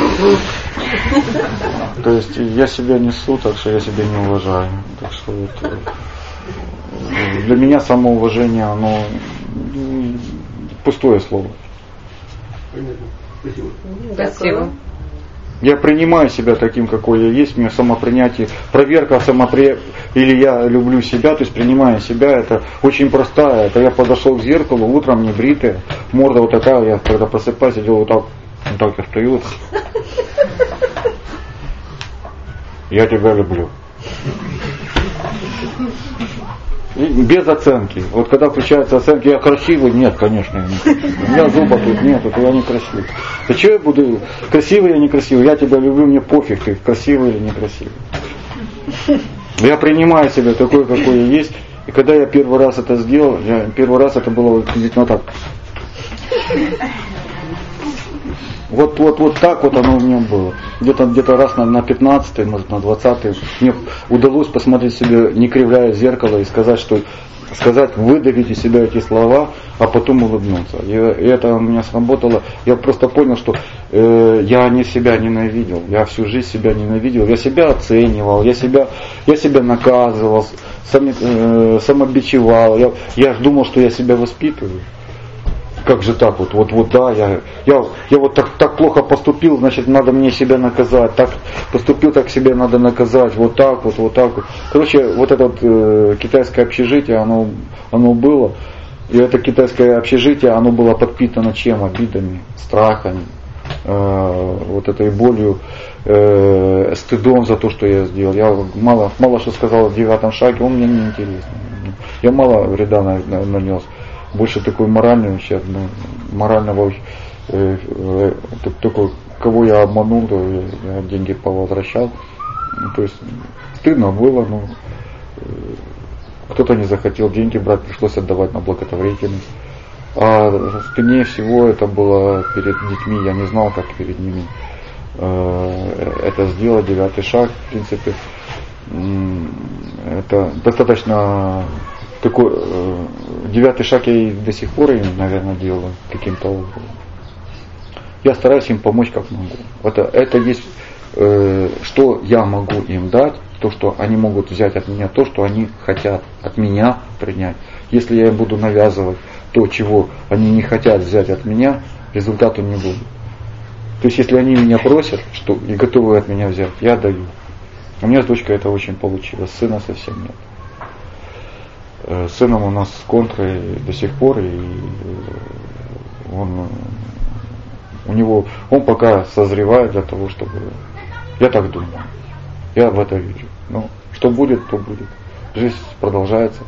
То есть я себя несу, так что я себя не уважаю. Так что это, для меня самоуважение, оно пустое слово. Спасибо. Спасибо. Я принимаю себя таким, какой я есть, у меня самопринятие, проверка самопри... или я люблю себя, то есть принимая себя, это очень простая. Это я подошел к зеркалу, утром не бритая, морда вот такая, я когда просыпаюсь, я делаю вот так, вот так я встаю. Я тебя люблю. И без оценки. Вот когда включаются оценки, я красивый, нет, конечно, я не красивый. У меня зуба тут нет, это я не красивый. Да что я буду, красивый или некрасивый? Я тебя люблю, мне пофиг, ты красивый или некрасивый. Я принимаю себя такой, какой я есть. И когда я первый раз это сделал, я, первый раз это было вот так. Вот, вот, вот так вот оно у меня было. Где-то, где-то раз на, на пятнадцатый, может на двадцатый мне удалось посмотреть себе, не кривляя зеркало, и сказать, что сказать, выдавить из себя эти слова, а потом улыбнуться. И, и это у меня сработало. Я просто понял, что э, я не себя ненавидел. Я всю жизнь себя ненавидел. Я себя оценивал, я себя, я себя наказывал, сам, э, самобичевал. Я, я думал, что я себя воспитываю. Как же так вот, вот, вот, да, я, я, я вот так, так плохо поступил, значит, надо мне себя наказать, так поступил, так себя надо наказать, вот так вот, вот так вот. Короче, вот это вот, э, китайское общежитие, оно, оно было, и это китайское общежитие, оно было подпитано чем? Обидами, страхами, э, вот этой болью, э, стыдом за то, что я сделал. Я мало, мало что сказал в девятом шаге, он мне не интересен. Я мало вреда нанес. Больше такой моральный ущерб, ну, морального, э, э, только кого я обманул, то я деньги повозвращал. Ну, то есть стыдно было, но э, кто-то не захотел деньги брать, пришлось отдавать на благотворительность. А стыднее всего это было перед детьми, я не знал, как перед ними э, это сделать, девятый шаг, в принципе, э, это достаточно. Такой, э, девятый шаг я и до сих пор им, наверное, делаю каким-то образом. Я стараюсь им помочь как могу. Это, это есть, э, что я могу им дать, то, что они могут взять от меня, то, что они хотят от меня принять. Если я им буду навязывать то, чего они не хотят взять от меня, результата не будет. То есть, если они меня просят, что и готовы от меня взять, я даю. У меня с дочкой это очень получилось, сына совсем нет. С сыном у нас контры до сих пор, и он, у него, он пока созревает для того, чтобы, я так думаю, я в это верю. Но что будет, то будет. Жизнь продолжается.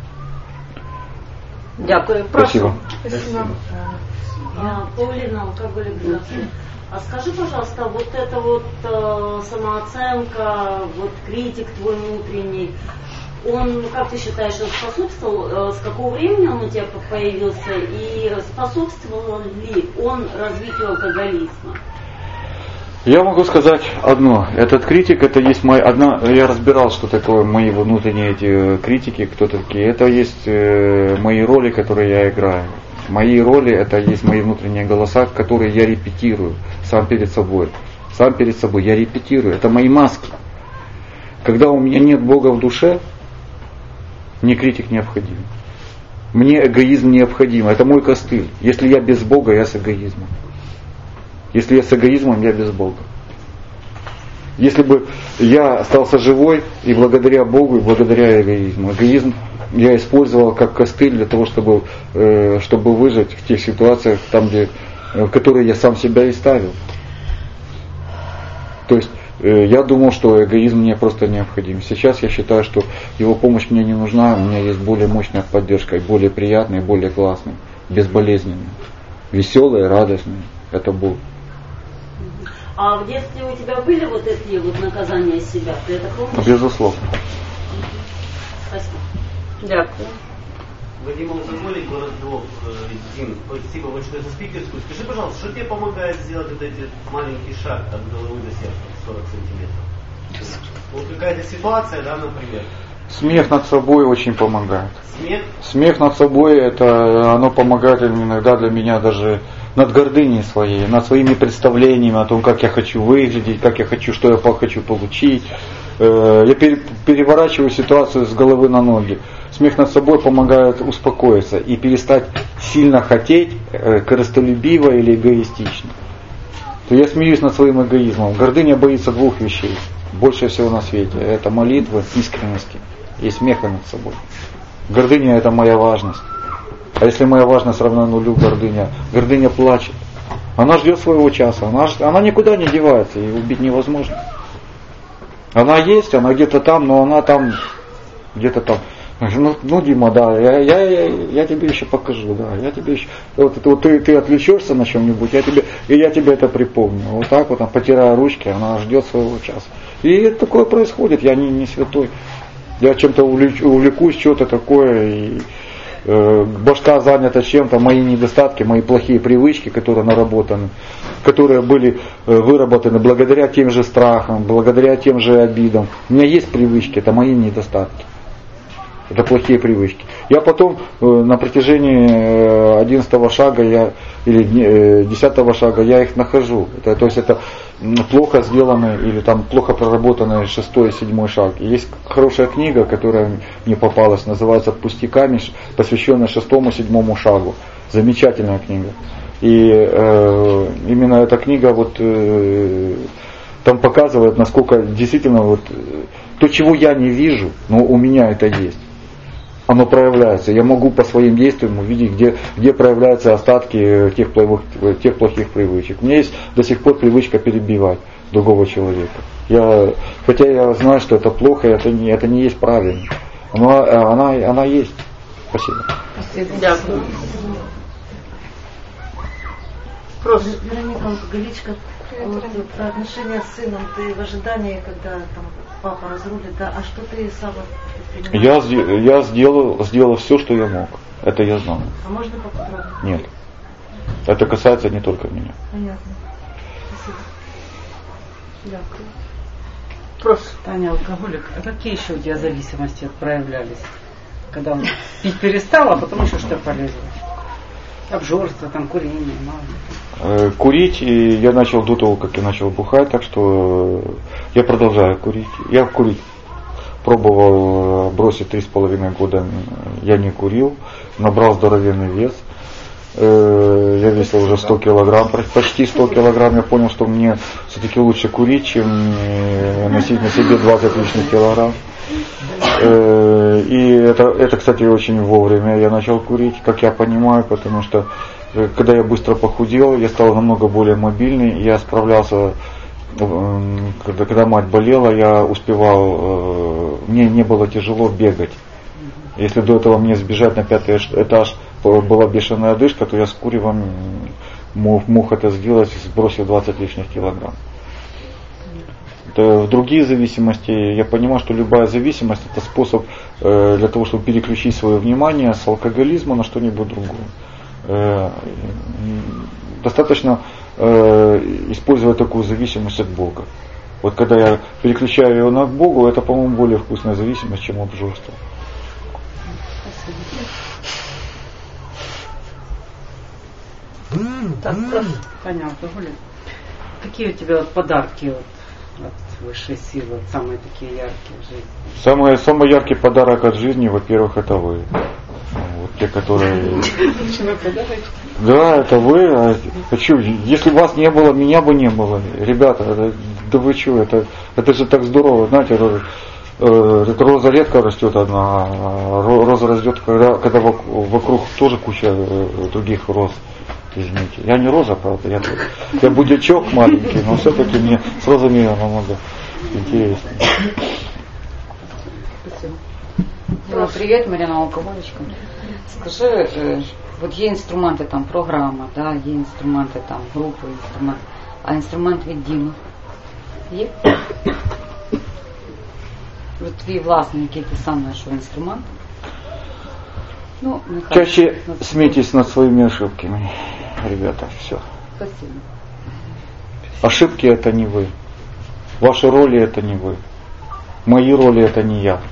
Дякую. Спасибо. Спасибо. Паулина, алкоголик, здравствуй. А скажи, пожалуйста, вот эта вот э, самооценка, вот критик твой внутренний, он, как ты считаешь, он способствовал, э, с какого времени он у тебя появился, и способствовал ли он развитию алкоголизма? Я могу сказать одно. Этот критик, это есть моя одна. Я разбирал, что такое мои внутренние эти критики, кто такие. Это есть э, мои роли, которые я играю. Мои роли, это есть мои внутренние голоса, которые я репетирую сам перед собой. Сам перед собой я репетирую. Это мои маски. Когда у меня нет Бога в душе, мне критик необходим. Мне эгоизм необходим. Это мой костыль. Если я без Бога, я с эгоизмом. Если я с эгоизмом, я без Бога. Если бы я остался живой и благодаря Богу, и благодаря эгоизму. Эгоизм я использовал как костыль для того, чтобы, э, чтобы выжить в тех ситуациях, там, где, в которые я сам себя и ставил. То есть э, я думал, что эгоизм мне просто необходим. Сейчас я считаю, что его помощь мне не нужна, у меня есть более мощная поддержка, и более приятная, и более классная, безболезненная, веселая, радостная. Это Бог. А в детстве у тебя были вот такие вот наказания себя? Ты это помнишь? Безусловно. Спасибо. Дякую. Вадим Алкоголик, город Львов. Дим, спасибо большое за спикерскую. Скажи, пожалуйста, что тебе помогает сделать вот этот маленький шаг от головы до сердца, сорок сантиметров? Вот какая-то ситуация, да, например? Смех над собой очень помогает. Смех? Смех над собой, это оно помогает иногда для меня даже над гордыней своей, над своими представлениями о том, как я хочу выглядеть, как я хочу, что я хочу получить. Я переворачиваю ситуацию с головы на ноги. Смех над собой помогает успокоиться и перестать сильно хотеть, корыстолюбиво или эгоистично. То я смеюсь над своим эгоизмом. Гордыня боится двух вещей. Больше всего на свете. Это молитвы, искренности и смеха над собой. Гордыня — это моя важность. А если моя важность равна нулю, гордыня, гордыня плачет. Она ждет своего часа. Она, она никуда не девается, и убить невозможно. Она есть, она где-то там, но она там, где-то там. Ну, ну Дима, да, я, я, я, я тебе еще покажу, да, я тебе еще, вот, вот ты, ты отвлечешься на чем-нибудь, я тебе, и я тебе это припомню. Вот так вот, потирая ручки, она ждет своего часа. И такое происходит, я не, не святой. Я чем-то увлечу, увлекусь, что-то такое, и э, башка занята чем-то, мои недостатки, мои плохие привычки, которые наработаны, которые были э, выработаны благодаря тем же страхам, благодаря тем же обидам. У меня есть привычки, это мои недостатки. Это плохие привычки. Я потом э, на протяжении одиннадцатого шага я, или э, десятого шага я их нахожу. Это, то есть это плохо сделанный или там плохо проработанный шестой и седьмой шаг. И есть хорошая книга, которая мне попалась, называется «Пустяками», посвященная шестому и седьмому шагу. Замечательная книга. И э, именно эта книга вот, э, там показывает, насколько действительно вот, то, чего я не вижу, но у меня это есть. Оно проявляется. Я могу по своим действиям увидеть, где, где проявляются остатки тех, тех плохих привычек. У меня есть до сих пор привычка перебивать другого человека. Я, хотя я знаю, что это плохо, это не, это не есть правильно. Но она, она есть. Спасибо. Дякую. Просто. Вероника Алкоголичка, вот, про отношения с сыном, ты в ожидании, когда там папа разрулит, да, а что ты сам я, я сделал, сделал все, что я мог. Это я знаю. А можно поподробнее? Нет. Это касается не только меня. Понятно. Спасибо. Дякую. Просто. Таня, алкоголик, а какие еще у тебя зависимости проявлялись? Когда он пить перестал, а потом еще что полезло? Обжорство, там, курение, мало. Курить я начал до того, как я начал бухать, так что я продолжаю курить. Я курить пробовал бросить три с половиной года, я не курил, набрал здоровенный вес. Я весил уже сто килограмм, почти сто килограмм. Я понял, что мне все-таки лучше курить, чем носить на себе двадцать лишних килограмм. И это, это, кстати, очень вовремя я начал курить, как я понимаю, потому что когда я быстро похудел, я стал намного более мобильный, я справлялся, когда, когда мать болела, я успевал, мне не было тяжело бегать. Если до этого мне сбежать на пятый этаж была бешеная одышка, то я с куревом мог, мог это сделать, сбросив двадцать лишних килограмм. В другие зависимости, я понимаю, что любая зависимость это способ э, для того, чтобы переключить свое внимание с алкоголизма на что-нибудь другое. Э, достаточно э, используя такую зависимость от Бога. Вот когда я переключаю ее на Богу, это, по-моему, более вкусная зависимость, чем обжорство. Так, понятно, Гуля. Какие у тебя вот подарки вот, от высшей силы, вот, самые такие яркие в жизни? Самый, самый яркий подарок от жизни, во-первых, это вы. Вот те, которые... Да, это вы. А хочу, если вас не было, меня бы не было. Ребята, это, да вы что, это, это же так здорово, знаете, это, э, это роза редко растет одна, а роза растет, когда, когда вокруг тоже куча э, других роз. Извините. Я не роза, правда, я, я будячок маленький, но все-таки мне с розами намного интереснее. Спасибо. Ну, привет, Марина Алкоголичка. Скажи, э, вот є інструменти там, програма, да, є інструменти там, групи, інструмент, а інструмент від Діми є? От твій власний, який ти сам знайшов інструмент? Ну, чаще смейтесь над своими ошибками, ребята, все. Спасибо. Ошибки это не вы. Ваши роли это не вы. Мои роли это не я.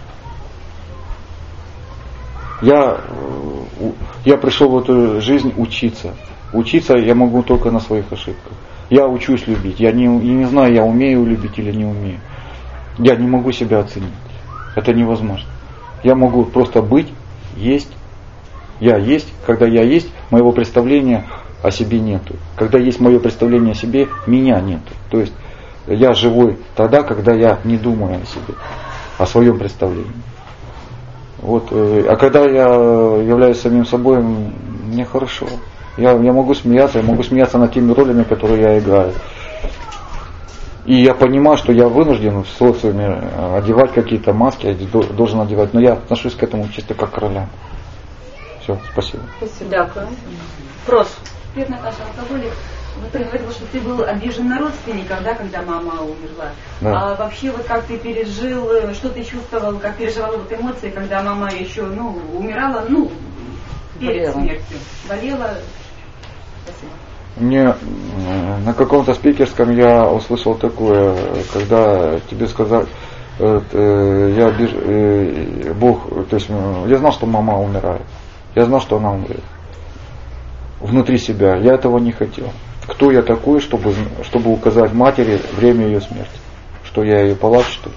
Я, я пришел в эту жизнь учиться. Учиться я могу только на своих ошибках. Я учусь любить. Я не, я не знаю, я умею любить или не умею. Я не могу себя оценить. Это невозможно. Я могу просто быть, есть. Я есть. Когда я есть, моего представления о себе нету. Когда есть мое представление о себе, меня нету. То есть я живой тогда, когда я не думаю о себе, о своем представлении. Вот, а когда я являюсь самим собой, мне хорошо. Я, я могу смеяться, я могу смеяться над теми ролями, которые я играю. И я понимаю, что я вынужден в социуме одевать какие-то маски, я должен одевать, но я отношусь к этому чисто как к ролям. Все, спасибо. Спасибо. Дякую. Прос. Привет, Наташа, алкоголик. Вот ты говорила, что ты был обижен на родственников, да, когда мама умерла. Да. А вообще, вот как ты пережил, что ты чувствовал, как переживала вот эмоции, когда мама еще, ну, умирала, ну, перед Болела. смертью. Болела. Спасибо. Мне на каком-то спикерском я услышал такое, когда тебе сказали, я обиж... Бог, то есть я знал, что мама умирает. Я знал, что она умрет. Внутри себя. Я этого не хотел. Кто я такой, чтобы, чтобы указать матери время ее смерти? Что я ее палач, что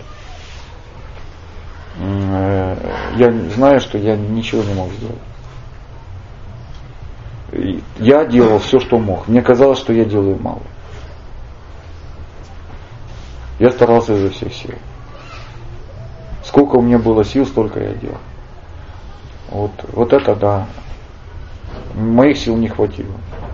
ли? Я знаю, что я ничего не мог сделать. Я делал все, что мог. Мне казалось, что я делаю мало. Я старался изо всех сил. Сколько у меня было сил, столько я делал. Вот, вот это да. Моих сил не хватило.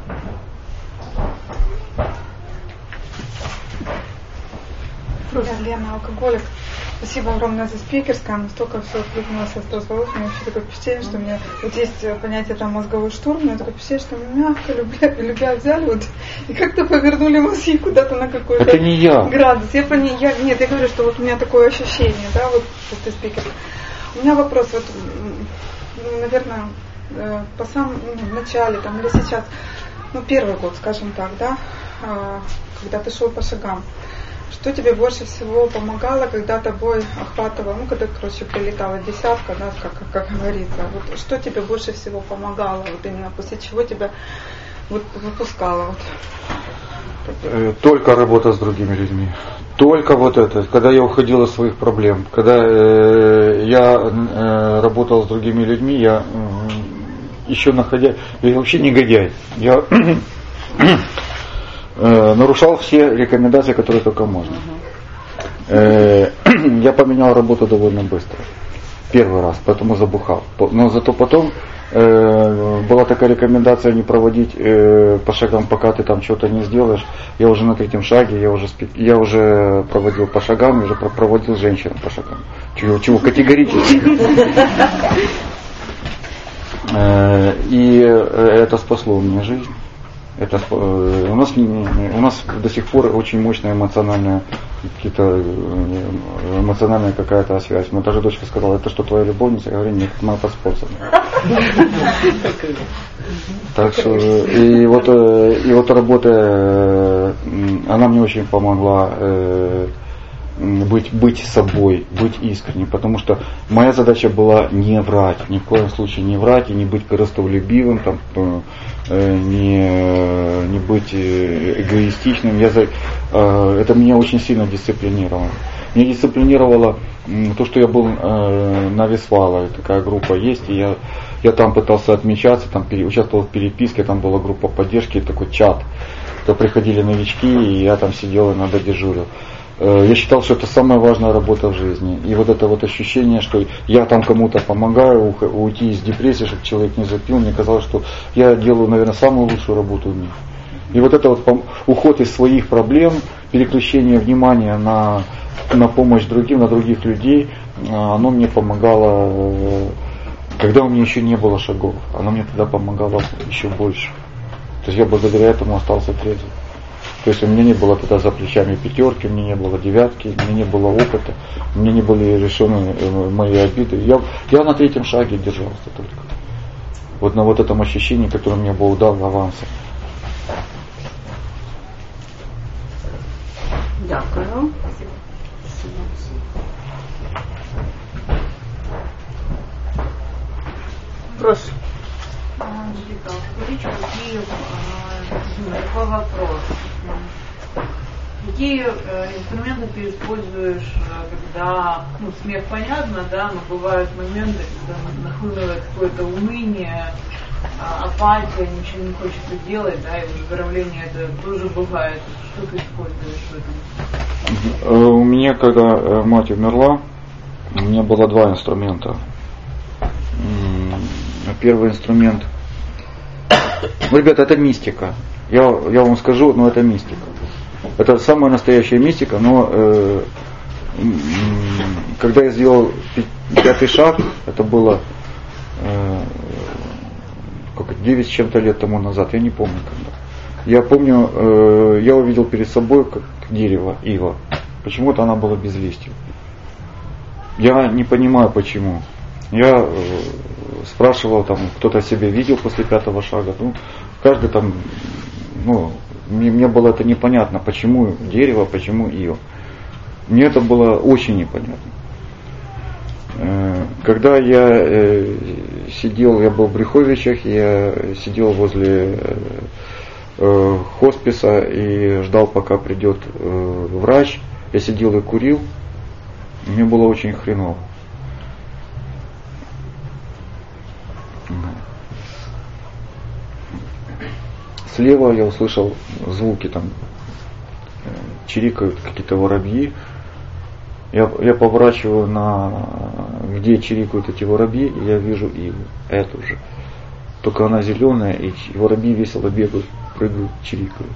Я Лена, алкоголик. Спасибо огромное за спикерское, настолько все откликнулось, создалось. У меня вообще такое впечатление, что у меня вот есть понятие там мозговой штурм, у меня такое впечатление, что меня мягко, любя, любя взяли вот и как-то повернули мозги куда-то на какой-то это не я. градус. Я, пони, я нет, я говорю, что вот у меня такое ощущение, да, вот после спикера. У меня вопрос, вот, наверное, по самому ну, начале там или сейчас, ну первый год, скажем так, да, когда ты шел по шагам. Что тебе больше всего помогало, когда тобой охватывало, ну, когда, короче, прилетала десятка, да, как, как говорится, вот что тебе больше всего помогало, вот именно после чего тебя вот выпускало? Вот? Только работа с другими людьми. Только вот это, когда я уходил из своих проблем, когда э, я э, работал с другими людьми, я э, еще находя, я вообще негодяй, я нарушал все рекомендации, которые только можно. Uh-huh. Я поменял работу довольно быстро. Первый раз, поэтому забухал. Но зато потом э, была такая рекомендация не проводить э, по шагам, пока ты там что-то не сделаешь. Я уже на третьем шаге, я уже, спи- я уже проводил по шагам, уже проводил женщин по шагам. Чего, чего категорически. И это спасло мне жизнь. Это, у, нас, у нас до сих пор очень мощная эмоциональная, какие-то, эмоциональная какая-то связь. Мы даже дочка сказала, это что, твоя любовница? Я говорю, нет, это моя подспорственная. Так что, и вот, и вот работа, она мне очень помогла быть, быть собой, быть искренним, потому что моя задача была не врать, ни в коем случае не врать и не быть корыстолюбивым, там, не, не быть эгоистичным. Я за, это меня очень сильно дисциплинировало. Меня дисциплинировало то, что я был на Висвала, такая группа есть, и я, я там пытался отмечаться, там участвовал в переписке, там была группа поддержки, такой чат, то приходили новички, и я там сидел и иногда дежурил. Я считал, что это самая важная работа в жизни. И вот это вот ощущение, что я там кому-то помогаю уйти из депрессии, чтобы человек не запил, мне казалось, что я делаю, наверное, самую лучшую работу в мире. И вот это вот уход из своих проблем, переключение внимания на, на помощь другим, на других людей, оно мне помогало, когда у меня еще не было шагов, оно мне тогда помогало еще больше. То есть я благодаря этому остался трезвым. То есть у меня не было тогда за плечами пятерки, у меня не было девятки, у меня не было опыта, у меня не были решены мои обиды. Я, я на третьем шаге держался только. Вот на вот этом ощущении, которое мне Бог дал авансом. Дякую. Прошу. Скажите, какие, такой вопрос. Какие инструменты ты используешь, когда, ну, смех понятно, да, но бывают моменты, когда нахлынывает какое-то уныние, апатия, ничего не хочется делать, да, и выздоровление это тоже бывает. Что ты используешь в этом? У меня, когда мать умерла, у меня было два инструмента. Первый инструмент. Ребята, это мистика. Я, я вам скажу, но это мистика. Это самая настоящая мистика, но э, когда я сделал пятый шаг, это было э, девять с чем-то лет тому назад, я не помню когда. Я помню, э, я увидел перед собой как дерево, ива. Почему-то она была без листьев. Я не понимаю почему. Я э, спрашивал, там, кто-то себя видел после пятого шага. Ну, каждый там, ну, мне, мне было это непонятно, почему дерево, почему ива. Мне это было очень непонятно. Э, когда я э, сидел, я был в Брюховичах, я сидел возле э, хосписа и ждал, пока придет э, врач. Я сидел и курил. Мне было очень хреново. Слева я услышал звуки, там чирикают какие-то воробьи. Я, я поворачиваю на где чирикают эти воробьи, и я вижу иву, эту же. Только она зеленая, и воробьи весело бегают, прыгают, чирикают.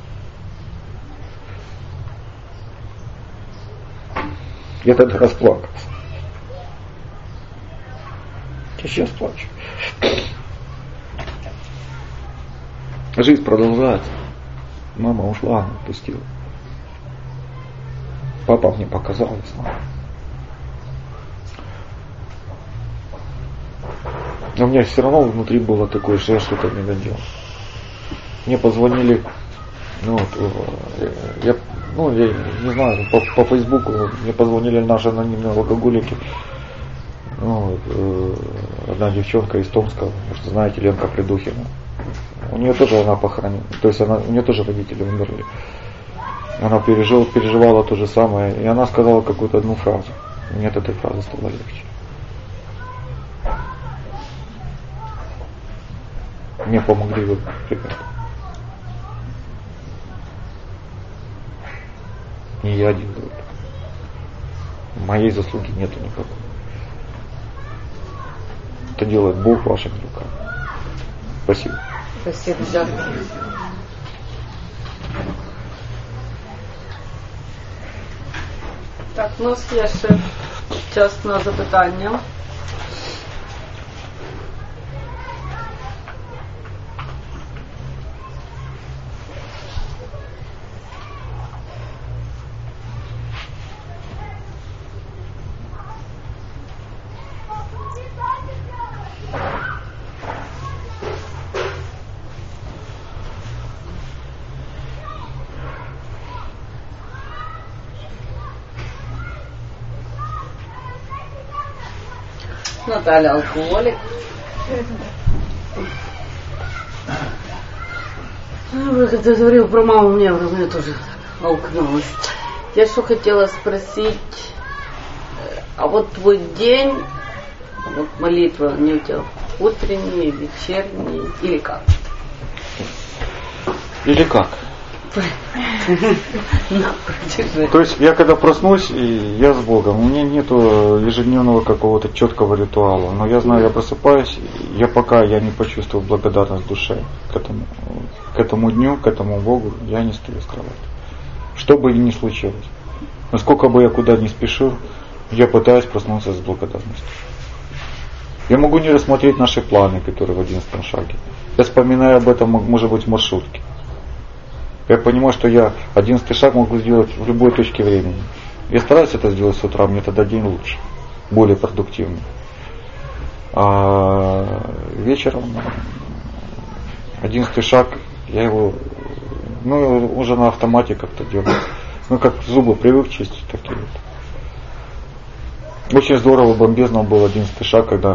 Я тогда расплакался. Я сейчас плачу. Жизнь продолжается. Мама ушла, она отпустила. Папа мне показалось. Но у меня все равно внутри было такое, что я что-то не доделал. Мне позвонили, ну, вот, я, ну, я не знаю, по, по Фейсбуку мне позвонили наши анонимные алкоголики. Ну, э, одна девчонка из Томска, может, знаете, Ленка Придухина. У нее тоже она похоронена, то есть она, у нее тоже родители умерли. Она пережила, переживала то же самое, и она сказала какую-то одну фразу. Мне от этой фразы стало легче. Мне помогли вы, ребята. Не я один говорю. Моей заслуги нету никакой. Это делает Бог вашими руками. Спасибо. Спасибо. Да. Так, у нас є ще час на запитання. Наталья, алкоголик. Вы когда говорил про маму, мне в меня тоже аукнулось. Я что хотела спросить, а вот твой день, вот молитва, они у тебя утренние, вечерние или как? Или как? То есть я когда проснусь, и я с Богом, у меня нету ежедневного какого-то четкого ритуала, но я знаю, я просыпаюсь, я пока я не почувствую благодарность в душе к этому, к этому дню, к этому Богу, я не стою с кровати. Что бы ни случилось, насколько бы я куда ни спешил, я пытаюсь проснуться с благодарностью. Я могу не рассмотреть наши планы, которые в одиннадцатом шаге. Я вспоминаю об этом, может быть, в маршрутке. Я понимаю, что я одиннадцатый шаг могу сделать в любой точке времени. Я стараюсь это сделать с утра, мне тогда день лучше, более продуктивный. А вечером одиннадцатый шаг, я его, ну, уже на автомате как-то делаю. Ну, как зубы привык чистить, такие вот. Очень здорово, бомбезно был одиннадцатый шаг, когда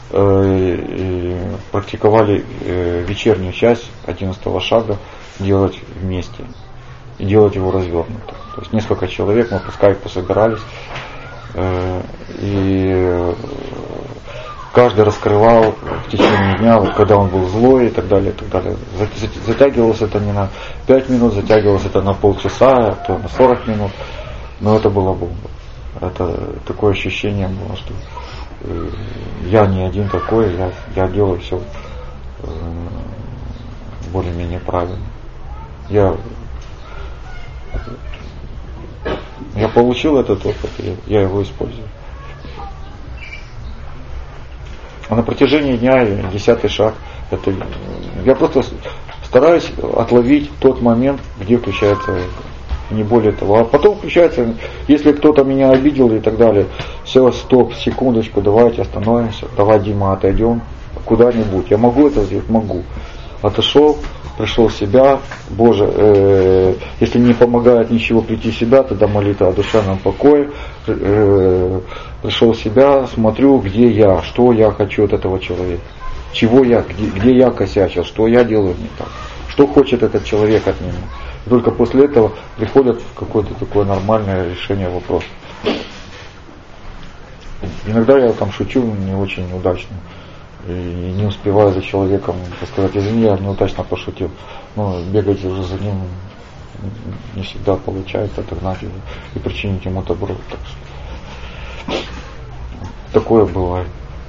э, практиковали э, вечернюю часть одиннадцатого шага делать вместе и делать его развернуто. То есть несколько человек, мы по скайпу собирались, э, и каждый раскрывал в течение дня, вот, когда он был злой и так далее, и так далее. Затягивалось это не на пять минут, затягивалось это на полчаса, а то на сорок минут, но это была бомба. Это такое ощущение было, что э, я не один такой, я, я делаю все э, более-менее правильно. Я, я получил этот опыт, и я его использую. А на протяжении дня, десятый шаг, это, я просто стараюсь отловить тот момент, где включается эго. Не более того. А потом включается, если кто-то меня обидел и так далее, все, стоп, секундочку, давайте остановимся, давай, Дима, отойдем куда-нибудь. Я могу это сделать? Могу. Отошел, пришел в себя, Боже, э, если не помогает ничего прийти в себя, тогда молитва о душевном покое, э, пришел в себя, смотрю, где я, что я хочу от этого человека, чего я, где, где я косячил, что я делаю не так, что хочет этот человек от меня. И только после этого приходят в какое-то такое нормальное решение вопроса. Иногда я там шучу не очень удачно. И не успеваю за человеком сказать, извини, я неудачно пошутил. Но бегать уже за ним не всегда получается, отогнать его и причинить ему добро. Так что такое бывает.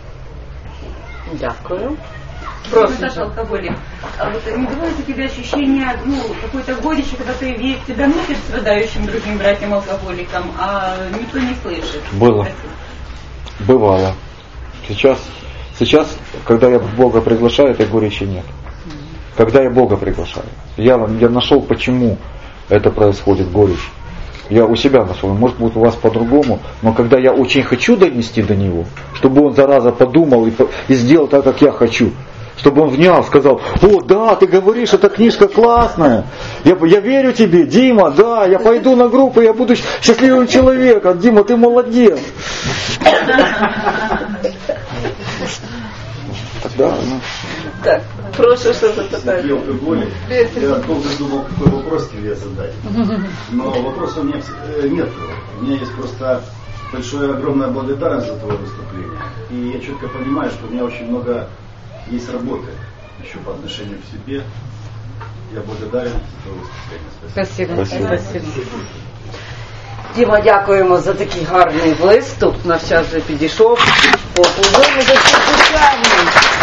Дякую. Просто Наташа, алкоголик. А вот не бывает у тебя ощущения, ну, какой-то горечи, когда ты весь тебя носишь страдающим другим братьям-алкоголикам, а никто не слышит? Было. Бывало. Сейчас, сейчас, когда я Бога приглашаю, этой горечи нет. Когда я Бога приглашаю. Я, я нашел, почему это происходит, горечь. Я у себя нашел, может быть у вас по-другому, но когда я очень хочу донести до него, чтобы он, зараза, подумал и, и сделал так, как я хочу, чтобы он внял, сказал, о, да, ты говоришь, эта книжка классная, я, я верю тебе, Дима, да, я пойду на группу, я буду счастливым человеком, Дима, ты молодец. Тогда, ну... Так, прошу что-то такое. Я алкоголик. Я долго думал, какой вопрос тебе задать. Но вопроса у меня нет. У меня есть просто большая, огромная благодарность за твое выступление. И я четко понимаю, что у меня очень много есть работы еще по отношению к себе. Я благодарен за твое выступление. Спасибо. Спасибо. Спасибо. Діма, дякуємо за такий гарний виступ. Наш час вже підійшов. Поаплодуємо за цю звичайність.